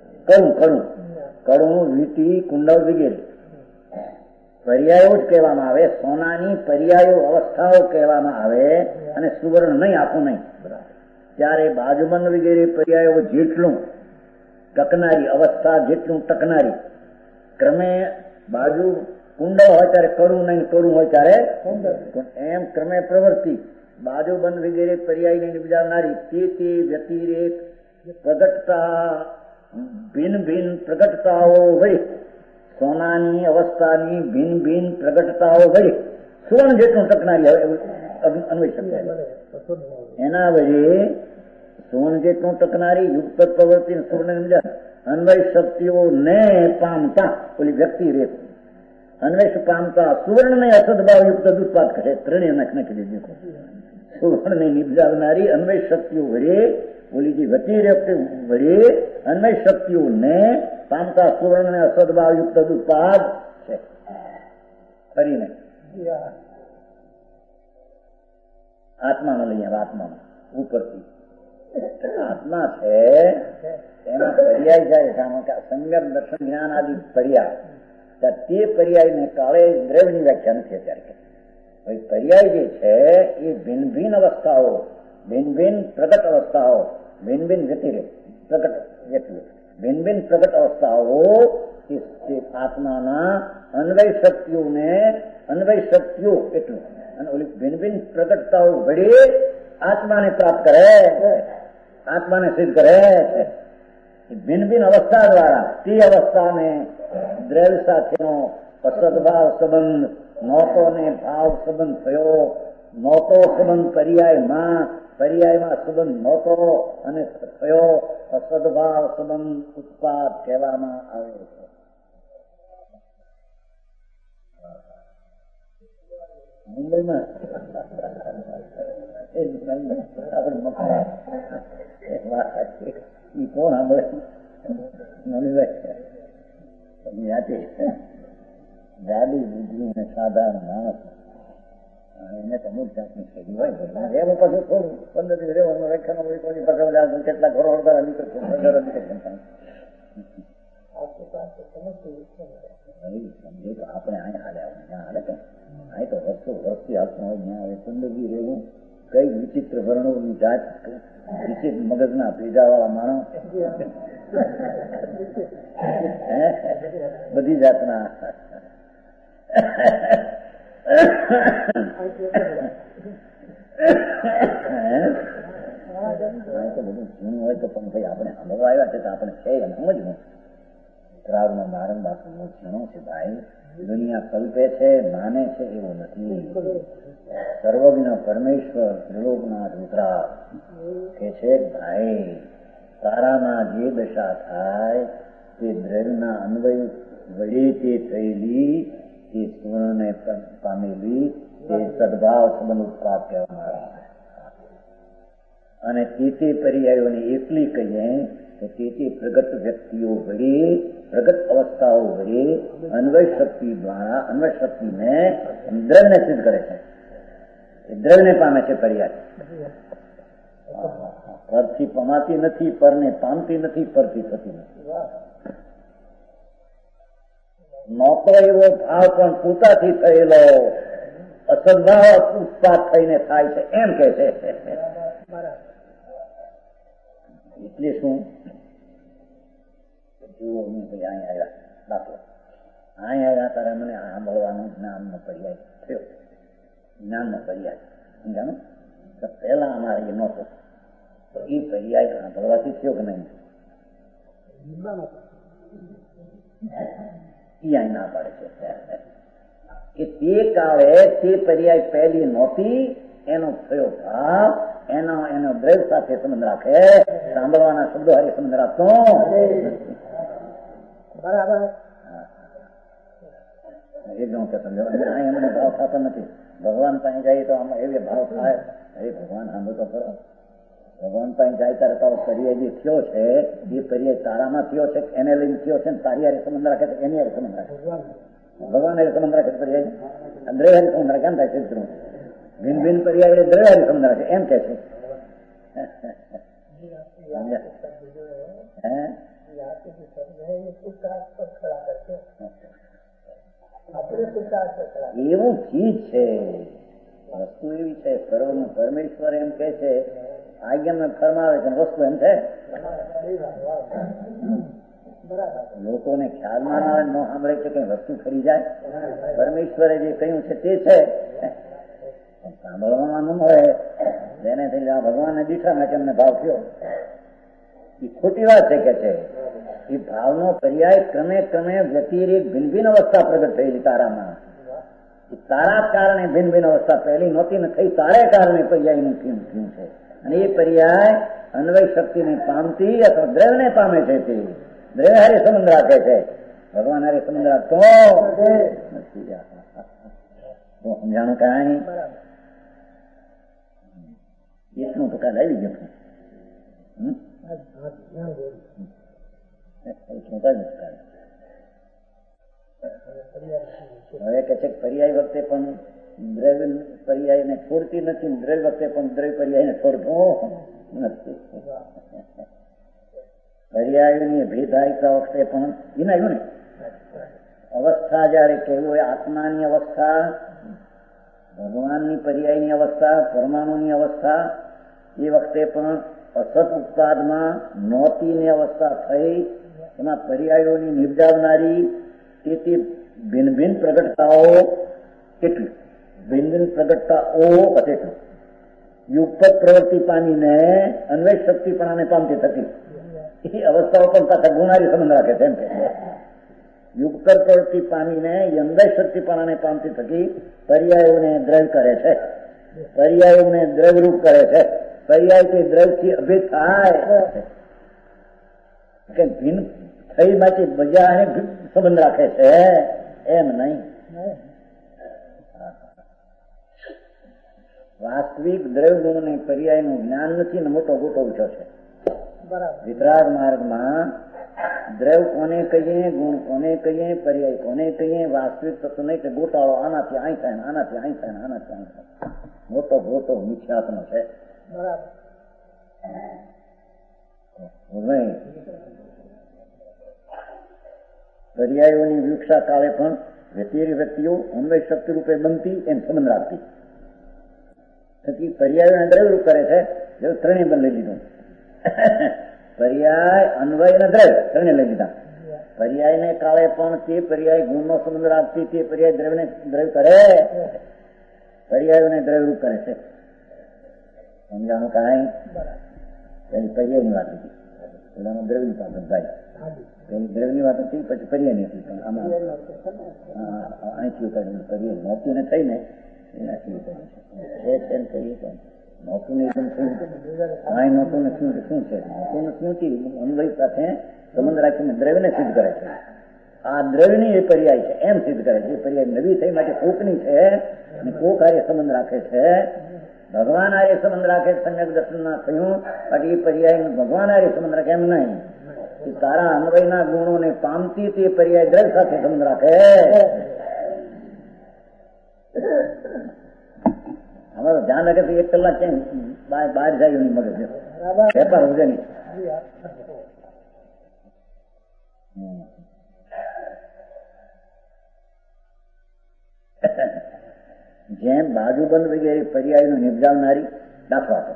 કડું, વીટી, કુંડળ વગેરે પર્યાયો જ કહેવામાં આવે. સોનાની પર્યાયો અવસ્થાઓ કહેવામાં આવે, અને સુવર્ણ નહીં, આખું નહીં. ત્યારે બાજુબંધ વગેરે પર્યાયો જેટલું ટકનારી અવસ્થા, જેટલું ટકનારી, ક્રમે બાજુ કુંડળ હોય ત્યારે કડું નહીં, કડું હોય ત્યારે એમ ક્રમે પ્રવૃત્તિ બાજુબંધ વગેરે પર્યાયને નિપજાવનારી તે વ્યતિરેક પ્રગટતા, ભિન્ન ભિન્ન પ્રગટતાઓ વળી, સોનાની અવસ્થાની ભિન્ન ભિન્ન પ્રગટતાઓ વળી સુવર્ણ જેટલું ટકનારી અન્વય શક્તિ એના વડે સુવર્ણ જેટલું ટકનારી યુક્ત પ્રવૃત્તિ સુવર્ણ અન્વય શક્તિઓને પામતા ઓલી વ્યક્તિ રેપ અન્વય પામતા સુવર્ણ ને અસદભાવ યુક્ત દુષ્પાદ કહે. ત્રણેય નાખી દીધું. સુવર્ણ ને નિપજાવનારી અન્વય શક્તિઓ વડે, ઓલી જે વ્યતિરેક વડે અન્વય શક્તિઓને પામતા સુવર્ણ ને અસદભાવ યુક્ત દુષ્પાદ છે. ફરીને આત્મામાં લઈએ. આત્મામાં ઉપરથી આત્મા છે એમાં પર્યાય જાય. સંગમ, દર્શન, જ્ઞાન આદિ પર્યાય, તે પર્યાયને કાળે દ્રવ્યની વ્યાખ્યા નથી અત્યારે. પર્યાય જે છે એ ભિન્ન ભિન્ન અવસ્થાઓ, ભિન્ન ભિન્ન પ્રગટ અવસ્થાઓ, ભિન્ન ભિન્ન વ્યતિરેક પ્રગટ વ્યક્તિઓ, ભિન્ન ભિન્ન પ્રગટ અવસ્થાઓ આત્માના અન્વય શક્તિઓને, અન્વય શક્તિઓ એટલું અને ઓલી ભિન્ન ભિન્ન પ્રગટતાઓ વડે આત્માને પ્રાપ્ત કરે, આત્માને સિદ્ધ કરે. ભિન્ન ભિન્ન અવસ્થા દ્વારા તે અવસ્થાને દ્રવ્ય સાથેનો અસદભાવ સંબંધ નહોતો ને ભાવ સંબંધ થયો, નહોતો સંબંધ પર્યાયમાં સંબંધ નહોતો અને થયો અસદભાવ સંબંધ ઉત્પાદ કહેવામાં આવે છે. મુંબઈમાં કોણ સાંભળે? મનીભાઈ દાદી બુદ્ધિ અને સાધારણ માણસ એને તો અમુક જાતની શૈલી હોય. એમ પાછું થોડું 15 દિવસ રહેવાનું વ્યાખ્યાનો હોય કોની પાસે કેટલા ઘરો અડધા નીકળશે સમજે તો આપણે અહીંયા હાલ્યા ત્યાં હાલે કે અહીં તો વર્ષથી હાથમાં હોય ત્યાં હવે 15 દિવસ રહેવું કઈ વિચિત્ર વર્ણોની જાત વિચિત્ર મગજના ભેજા વાળા માણસ બધી જાતના તો બધું જૂનું હોય તો પણ ભાઈ આપણે સાંભળવા આવ્યા છે તો આપણે છે એમ સમજવું. ઉત્તરાગમાં મારણ બાપુ ઝીણો છે ભાઈ. દુનિયા કલ્પે છે માને છે એવું નથી. સર્વજ્ઞ પરમેશ્વર ત્રિલોકનાથ રુદ્રા કે છે ભાઈ તારામાં જે દશા થાય તે દ્રવ્યના અન્વય વડે તે થયેલી તે પૂર્ણને પામેલી તે સદભાવ સંબંધ ઉત્પાદ કહેવામાં આવે અને તે પર્યાયોને એટલી કહીએ કે તે પ્રગટ વ્યક્તિઓ વડે પ્રગટ અવસ્થાઓ વડે અન્વય શક્તિ દ્વારા અન્વય શક્તિને દ્રવ્યને સિદ્ધ કરે છે. દ્રવ્યને પામે છે પર્યાય. પરથી પમાતી નથી, પરને પામતી નથી, પરથી થતી નથી. નહોતો એવો ભાવ પણ પોતાથી થયેલો અસદભાવ ઉત્પાદ થઈને થાય છે એમ કે છે. એટલે શું જુઓ ભાઈ અહીં આવ્યા દાખલો અહીં આવ્યા ત્યારે મને સાંભળવાનું જ્ઞાનનો પર્યાય થયો. જ્ઞાનનો પર્યાય સમજાણું તો પહેલા અમારે એ નહોતો તો એ પર્યાય સાંભળવાથી થયો કે નહીં? અહીં ના પાડે છે કે તે કાળે તે પર્યાય પહેલી નહોતી એનો થયો ભાવ એનો દ્રવ્ય સાથે સંબંધ રાખે. સાંભળવાના શબ્દો હારે સંબંધ રાખતો બરાબર એકદમ સમજો. અહીં અમને ભાવ થતો નથી. ભગવાન પાસે જાય તો આમાં એવી ભાવ થાય અરે ભગવાન સાંભળો તો ખરો. ભગવાન પાસે જાય ત્યારે તારો પર્યાય જે થયો છે એ પર્યાય તારામાં થયો છે એને લઈને થયો છે તારી હારે સંબંધ રાખે તો એની હારે સંબંધ રાખે. ભગવાન હારે સંબંધ રાખે પર્યાય દ્રવ્ય હારે સંબંધ રાખે એમ થાય છે. ભિન્ન ભિન્ન પર્યાય દ્રવ્ય હારે સંબંધ રાખે એમ કે છે. એવું ચીજ છે, વસ્તુ એવી છે. પરમેશ્વર એમ કે છે આજ્ઞા ફરમાવે છે વસ્તુ એમ છે. લોકોને ખ્યાલમાં ના આવે ન સાંભળે છે કઈ વસ્તુ ફરી જાય. પરમેશ્વરે જે કહ્યું છે તે છે સાંભળવામાં ન મળે. જેને થઈ ભગવાનને દીઠા માટે અમને ભાવ થયો એ ખોટી વાત છે કે છે. એ ભાવનો પર્યાય ક્રમે ક્રમે વ્યતિરેક ભિન્ન ભિન્ન અવસ્થા પ્રગટ થયેલી તારામાં. તારા કારણે ભિન્ન ભિન્ન અવસ્થા પહેલી નહોતી ને થઈ તારે કારણે પર્યાયનું થયું છે. અને એ પર્યાય અન્વય શક્તિને પામતી અથવા દ્રવ્યને પામે છે. તે દ્રવ્ય હારે સંબંધ રાખે છે. ભગવાન હારે સંબંધ રાખતો નથી. સમજાણું કઈ એટલું તો કાલ આવી ગયું. હવે કે છે પર્યાય વખતે પણ દ્રવ્ય પર્યાયને છોડતી નથી, દ્રવ્ય વખતે પણ દ્રવ્ય પર્યાયને છોડતો નથી. પર્યાયની ભેદાયતા વખતે પણ વિનાયું ને અવસ્થા જયારે કહેવું હોય આત્માની અવસ્થા, ભગવાનની પર્યાયની અવસ્થા, પરમાણુની અવસ્થા, એ વખતે પણ અસત ઉત્પાદમાં નહોતીની અવસ્થા થઈ. એમાં પર્યાયોની નિર્જાવનારી તે ભિન્ન ભિન્ન પ્રગટતાઓ કેટલી ભિન્ન ભિન્ન પ્રગટતાઓ કેટલી યુગપત પ્રવૃત્તિ પામીને અન્વય શક્તિપણાને પામતી થતી. એ અવસ્થાઓ પણ પાછા ગુણારી સંબંધ રાખે છે એમ કે યુક્ત પ્રવૃત્તિ પામીને યંદય શક્તિપણાને પામતી થકી પર્યાયોને દ્રવ્ય કરે છે, પર્યાયોને દ્રવ્યરૂપ કરે છે. પર્યાય તે દ્રવ્યથી અભેદ થાય કે ભિન્ન થઈ માંથી બજા સંબંધ રાખે છે એમ નહીં. વાસ્તવિક દ્રવ્ય ગુણને પર્યાયનું જ્ઞાન નથી ને મોટો ગોટો ઉઠ્યો છે. વિતરાગ માર્ગમાં દ્રવ્ય કોને કહીએ, ગુણ કોને કહીએ, પર્યાય કોને કહીએ, વાસ્તવિક તત્વ નહીં કે ગોટાળો આનાથી અહીં થાય, આનાથી અહીં થાય, આનાથી અહીં થાય, મોટો ગોટો મિથ્યાત્મ છે. પર્યાયોની વિવક્ષા કાળે પણ વ્યક્તિઓ અન્વય શક્તિ રૂપે બનતી એમ સંબંધ રાખતી થકી પર્યાયોને દ્રવ્યરૂપ કરે છે. ત્રણેય બંધ લઈ લીધું. પર્યાય, અન્વય અને દ્રવ્ય ત્રણે લઈ લીધા. પર્યાયને કાળે પણ તે પર્યાય ગુણનો સંબંધ રાખતી, તે પર્યાય દ્રવ્યને દ્રવ્ય કરે, પર્યાયોને દ્રવ્યરૂપ કરે છે. સમજાણું કાંઈ? પેલી પર્યાયની વાત હતી, પેલામાં દ્રવ્યની વાત ભાઈ, પેલી દ્રવ્યની વાત હતી, પછી પર્યાયની હતી. પણ આમાં અહીંથી ઉતારી પર્યાય નહોતું ને થઈને એનાથી ઉતારી છે એમ કહીએ તો નહોતું ને એકદમ શું કાંઈ નહોતું ને શું શું છે? નહોતું ને શું અન્વય સાથે સંબંધ રાખીને દ્રવ્યને સિદ્ધ કરે છે. આ દ્રવ્યની એ પર્યાય છે એમ સિદ્ધ કરે છે. એ પર્યાય નવી થઈ માટે કોકની છે અને કોક હારે સંબંધ રાખે છે. ભગવાન હારે સંબંધ રાખે, સમ્યક દર્શન ના થયું, બાકી એ પર્યાય ભગવાન હારે સંબંધ રાખે એમ નહીં. તારા અન્વયના ગુણોને પામતી તે પર્યાય દ્રવ્ય સાથે સંબંધ રાખે. અમારું ધ્યાન રાખે તો 1 કલાક કેમ બહાર જાય એની મગજ વેપાર વધે નહીં. જેમ બાજુબંધ વગેરે પર્યાયનું નિર્જાવનારી દાખલો આપે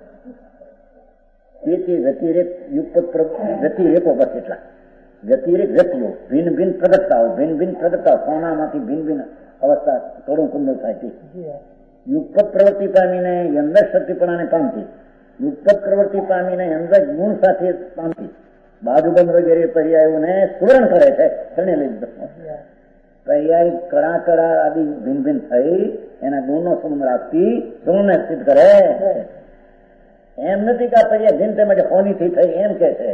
તે વ્યતિરેક યુક્ત વ્યતિરેકો બસ એટલા વ્યતિરેક વ્યક્તિઓ ભિન્ન ભિન્ન પ્રગટતાઓ કોનામાંથી ભિન્ન ભિન્ન અવસ્થા કડું કુંડળ થાય છે. યુક્ત પ્રવૃત્તિ પામીને અંદર શક્તિપણાને પામતી, યુક્ત પ્રવૃત્તિ પામીને અંદર ગુણ સાથે પામતી બાજુબંધ વગેરે પર્યાયોને સુવર્ણ કરે છે. ત્રણે લઈ પર્યાય કડા આદિ ભિન્ન ભિન્ન થઈ એના ગુણનો સંબંધ રાખતી ગુણને સિદ્ધ કરે. એમ નથી કે આ પર્યાય ભિન્ન તે માટે હોનીથી થઈ એમ કે છે.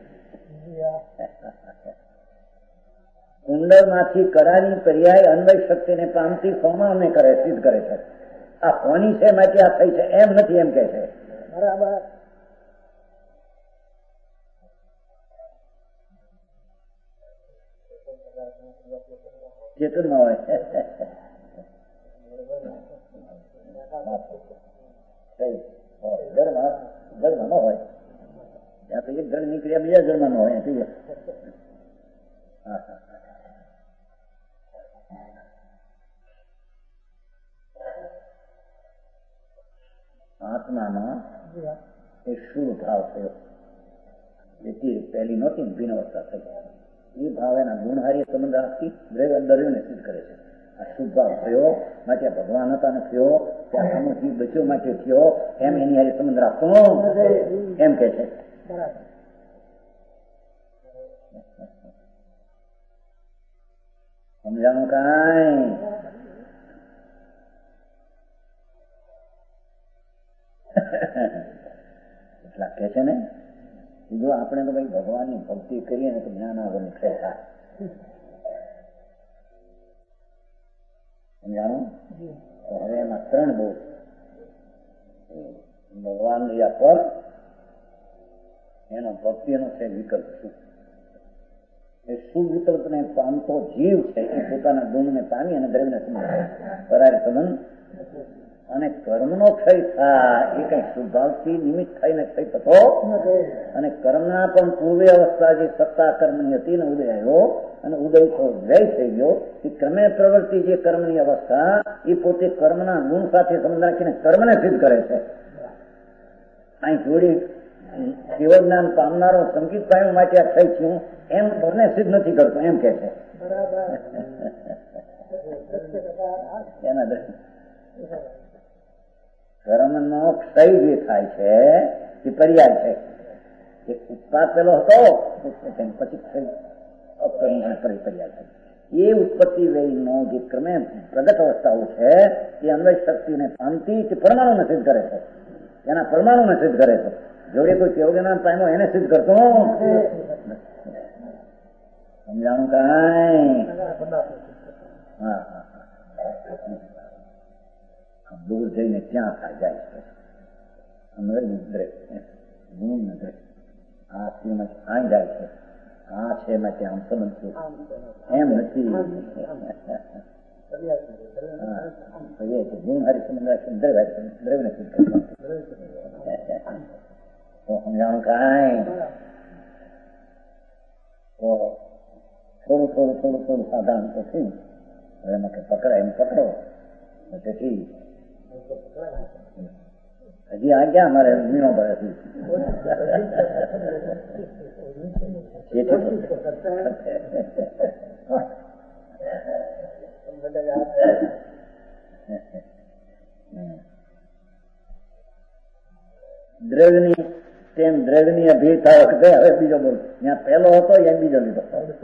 કુંડળ માંથી કડાની પર્યાય અન્વય શક્તિને પામતી સોમાને કરે, સિદ્ધ કરે છે. આ હોની છે માટે આ થઈ છે એમ નથી એમ કે છે. બરાબર. ચેતન માં હોય ધર્મ ન હોય ત્યાં તો એક ધર્મ નીકળ્યા બીજા ધર્મ નો હોય. આત્મામાં એ શુભ ભાવ થયો, પહેલી નહોતી ભિન્ન અવસ્થા થઈ. એ ભાવ એના ગુણહારી સંબંધ રાખતી દ્રવ્યને સિદ્ધ કરે છે. આ શુભ ભાવ થયો માટે ભગવાન હતા ને થયો, ત્યાં સમૂહથી બચ્યો માટે થયો એમ એની હારે સંબંધ રાખતો એમ કે છે. સમજાણું કાંઈ? એટલા કે છે ને, જો આપણે તો ભાઈ ભગવાનની ભક્તિ કરીએ ને તો જ્ઞાન આવવાની ક્ષય થાય. સમજાણું? હવે એમાં 3 બહુ ભગવાન યા પર એનો ભક્તિનો છે વિકલ્પ શું? એ સુવિકલ્પને પામતો જીવ છે એ પોતાના ગુણને પામી અને દ્રવ્યને સંબંધ પરારે સંબંધ અને કર્મનો ક્ષય થાય એ કઈ શુભાવથી નિમિત્ત થઈને ક્ષય થતો અને કર્મના પણ પૂર્વે અવસ્થા જે સત્તા કર્મની હતી ને ઉદય આવ્યો અને ઉદય તો વ્યય થઈ ગયો. એ ક્રમે પ્રવૃત્તિ જે કર્મની અવસ્થા એ પોતે કર્મના ગુણ સાથે સંબંધ રાખીને કર્મને સિદ્ધ કરે છે. અહીં જોડી કેવળ જ્ઞાન પામનારો સંકિત પામ્યો માટે આ ક્ષય થયું એમ કર્મને સિદ્ધ નથી કરતું એમ કે છે. એના કર્મનો ક્ષય જે થાય છે એ પર્યાય છે. ઉત્પાદ પેલો હતો પછી અપરિણામ પરિપર્યાય થાય. એ ઉત્પત્તિ વ્યયનો જે ક્રમે પ્રગટ અવસ્થાઓ છે તે અન્વય શક્તિને પામતી તે પરમાણુને સિદ્ધ કરે છે, એના પરમાણુને સિદ્ધ કરે છે. જોડે કોઈ કેવલ્યના પામ્યો એને સિદ્ધ કરતો સમજાણું કાંઈ? હા દૂર જઈને ક્યાં થાય જાય છે અન્વય નિદ્રે ગુણ નજરે આ સ્ત્રીમાં આ જાય છે, આ છે એમાં ત્યાં સંબંધ એમ નથી. ગુણ હારી સંબંધ રાખી દ્રવ્ય નથી સમજાણું કાંઈ? તો થોડું સાધારણ તો થયું. હવે એમાં કે પકડાય એમ પકડો. તેથી હજી આ ક્યાં અમારે મીણો પડે દ્રવ્યની અભિતા વખતે હવે બીજો બોલ. જ્યાં પહેલો હતો ત્યાં બીજો લીધો.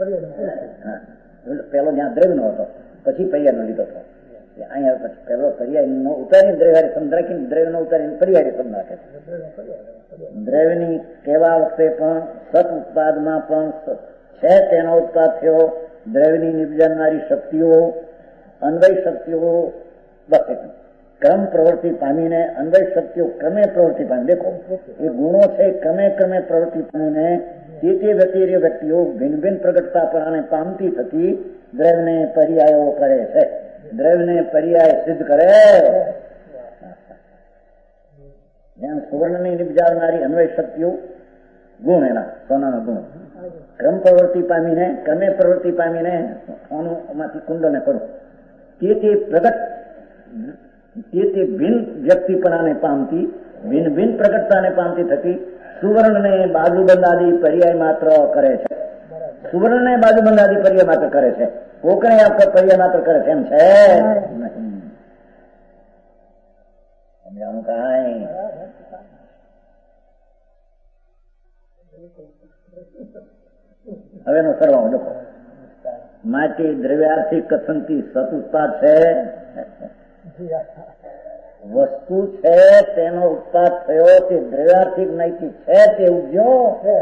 પેલો જ્યાં દ્રવ્ય નો હતો પછી પર્યાય નો લીધો હતો. અહીંયા પછી પેલો પર્યાય નો ઉતારી દ્રવ્ય શબ્દ રાખીને દ્રવ્ય નો ઉતારીને પર્યાય શબ્દ નાખે છે. દ્રવ્યની કહેવા વખતે પણ સત ઉત્પાદમાં પણ છે તેનો ઉત્પાદ થયો. દ્રવ્યની નિર્જનનારી શક્તિઓ અન્વય શક્તિઓ બસ ક્રમ પ્રવૃત્તિ પામીને અન્વય શક્તિઓ ક્રમે પ્રવૃત્તિ પામી. દેખો એ ગુણો છે ક્રમે પ્રવૃત્તિ પામીને તે વ્યક્તિઓ ભિન્ન ભિન્ન પ્રગટતાપણાને પામતી થતી દ્રવ્યને પર્યાયો કરે છે. દ્રવ્યને પર્યાય સિદ્ધ કરે. જેમ સુવર્ણની નિબજાવનારી અન્વય શક્તિઓ ગુણ એના સોનાના ગુણ ક્રમે પ્રવૃત્તિ પામીને સોનુમાંથી કુંડને કરું તે પ્રગટ તે ભિન્ન વ્યક્તિપણાને પામતી ભિન્ન પ્રગટતાને પામતી થતી સુવર્ણને બાજુબંધ આદિ પર્યાય માત્ર કરે છે. સુવર્ણને બાજુબંધ આદિ પર્યાય માત્ર કરે છે. કોકણે આપણે પર્યાય માત્ર કરે છે એમ છે નહીં. સમજાણું કાંઈ? હવે એનો સરવાળો લખો. માટે દ્રવ્યાર્થિક કથનથી સત ઉત્પાદ છે. વસ્તુ છે તેનો ઉત્પાદ થયો તે દ્રવ્યાર્થિક નૈતિક છે તે ઉદ્યો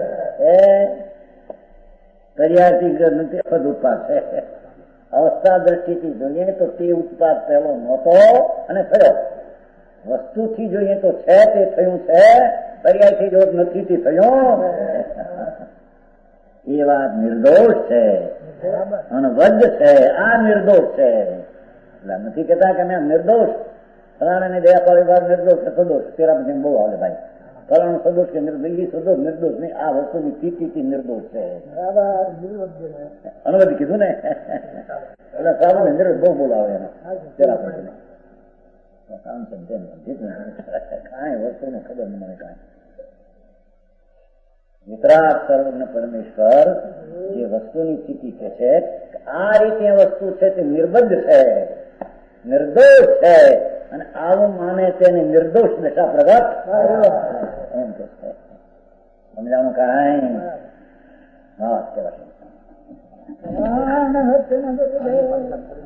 પર્યાર્થિક નથી સદ ઉત્પાદ છે. અવસ્થા દ્રષ્ટિથી જોઈએ તો તે ઉત્પાદ પહેલો નહોતો અને થયો. વસ્તુથી જોઈએ તો છે તે થયું છે, પર્યાયથી જો નથી તે થયું. એ વાત નિર્દોષ છે અને વધ છે. આ નિર્દોષ છે એટલે નથી કેતા કે મેં નિર્દોષ ફલાણાની દયા પર વિભાગ નિર્દોષ કે સદોષ. તેરા પછી બહુ આવે ભાઈ ફલાણો સદોષ કે સદોષ નિર્દોષ નહીં. આ વસ્તુની સ્થિતિ નિર્દોષ છે. અનુવાદ કીધું ને એટલે સારું ને નિર્દોષ બહુ બોલાવે એનો તેરા પછી કામ છે કાંઈ વસ્તુ ને ખબર ન મને કાંઈ. વિતરાગ સર્વજ્ઞ પરમેશ્વર જે વસ્તુની સ્થિતિ કે છે આ રીતે વસ્તુ છે તે નિર્બદ્ધ છે, નિર્દોષ છે અને આવું માને તેને નિર્દોષ દશા પ્રગટ એમ કે છે. સમજાણું કાંઈ? હા કેવા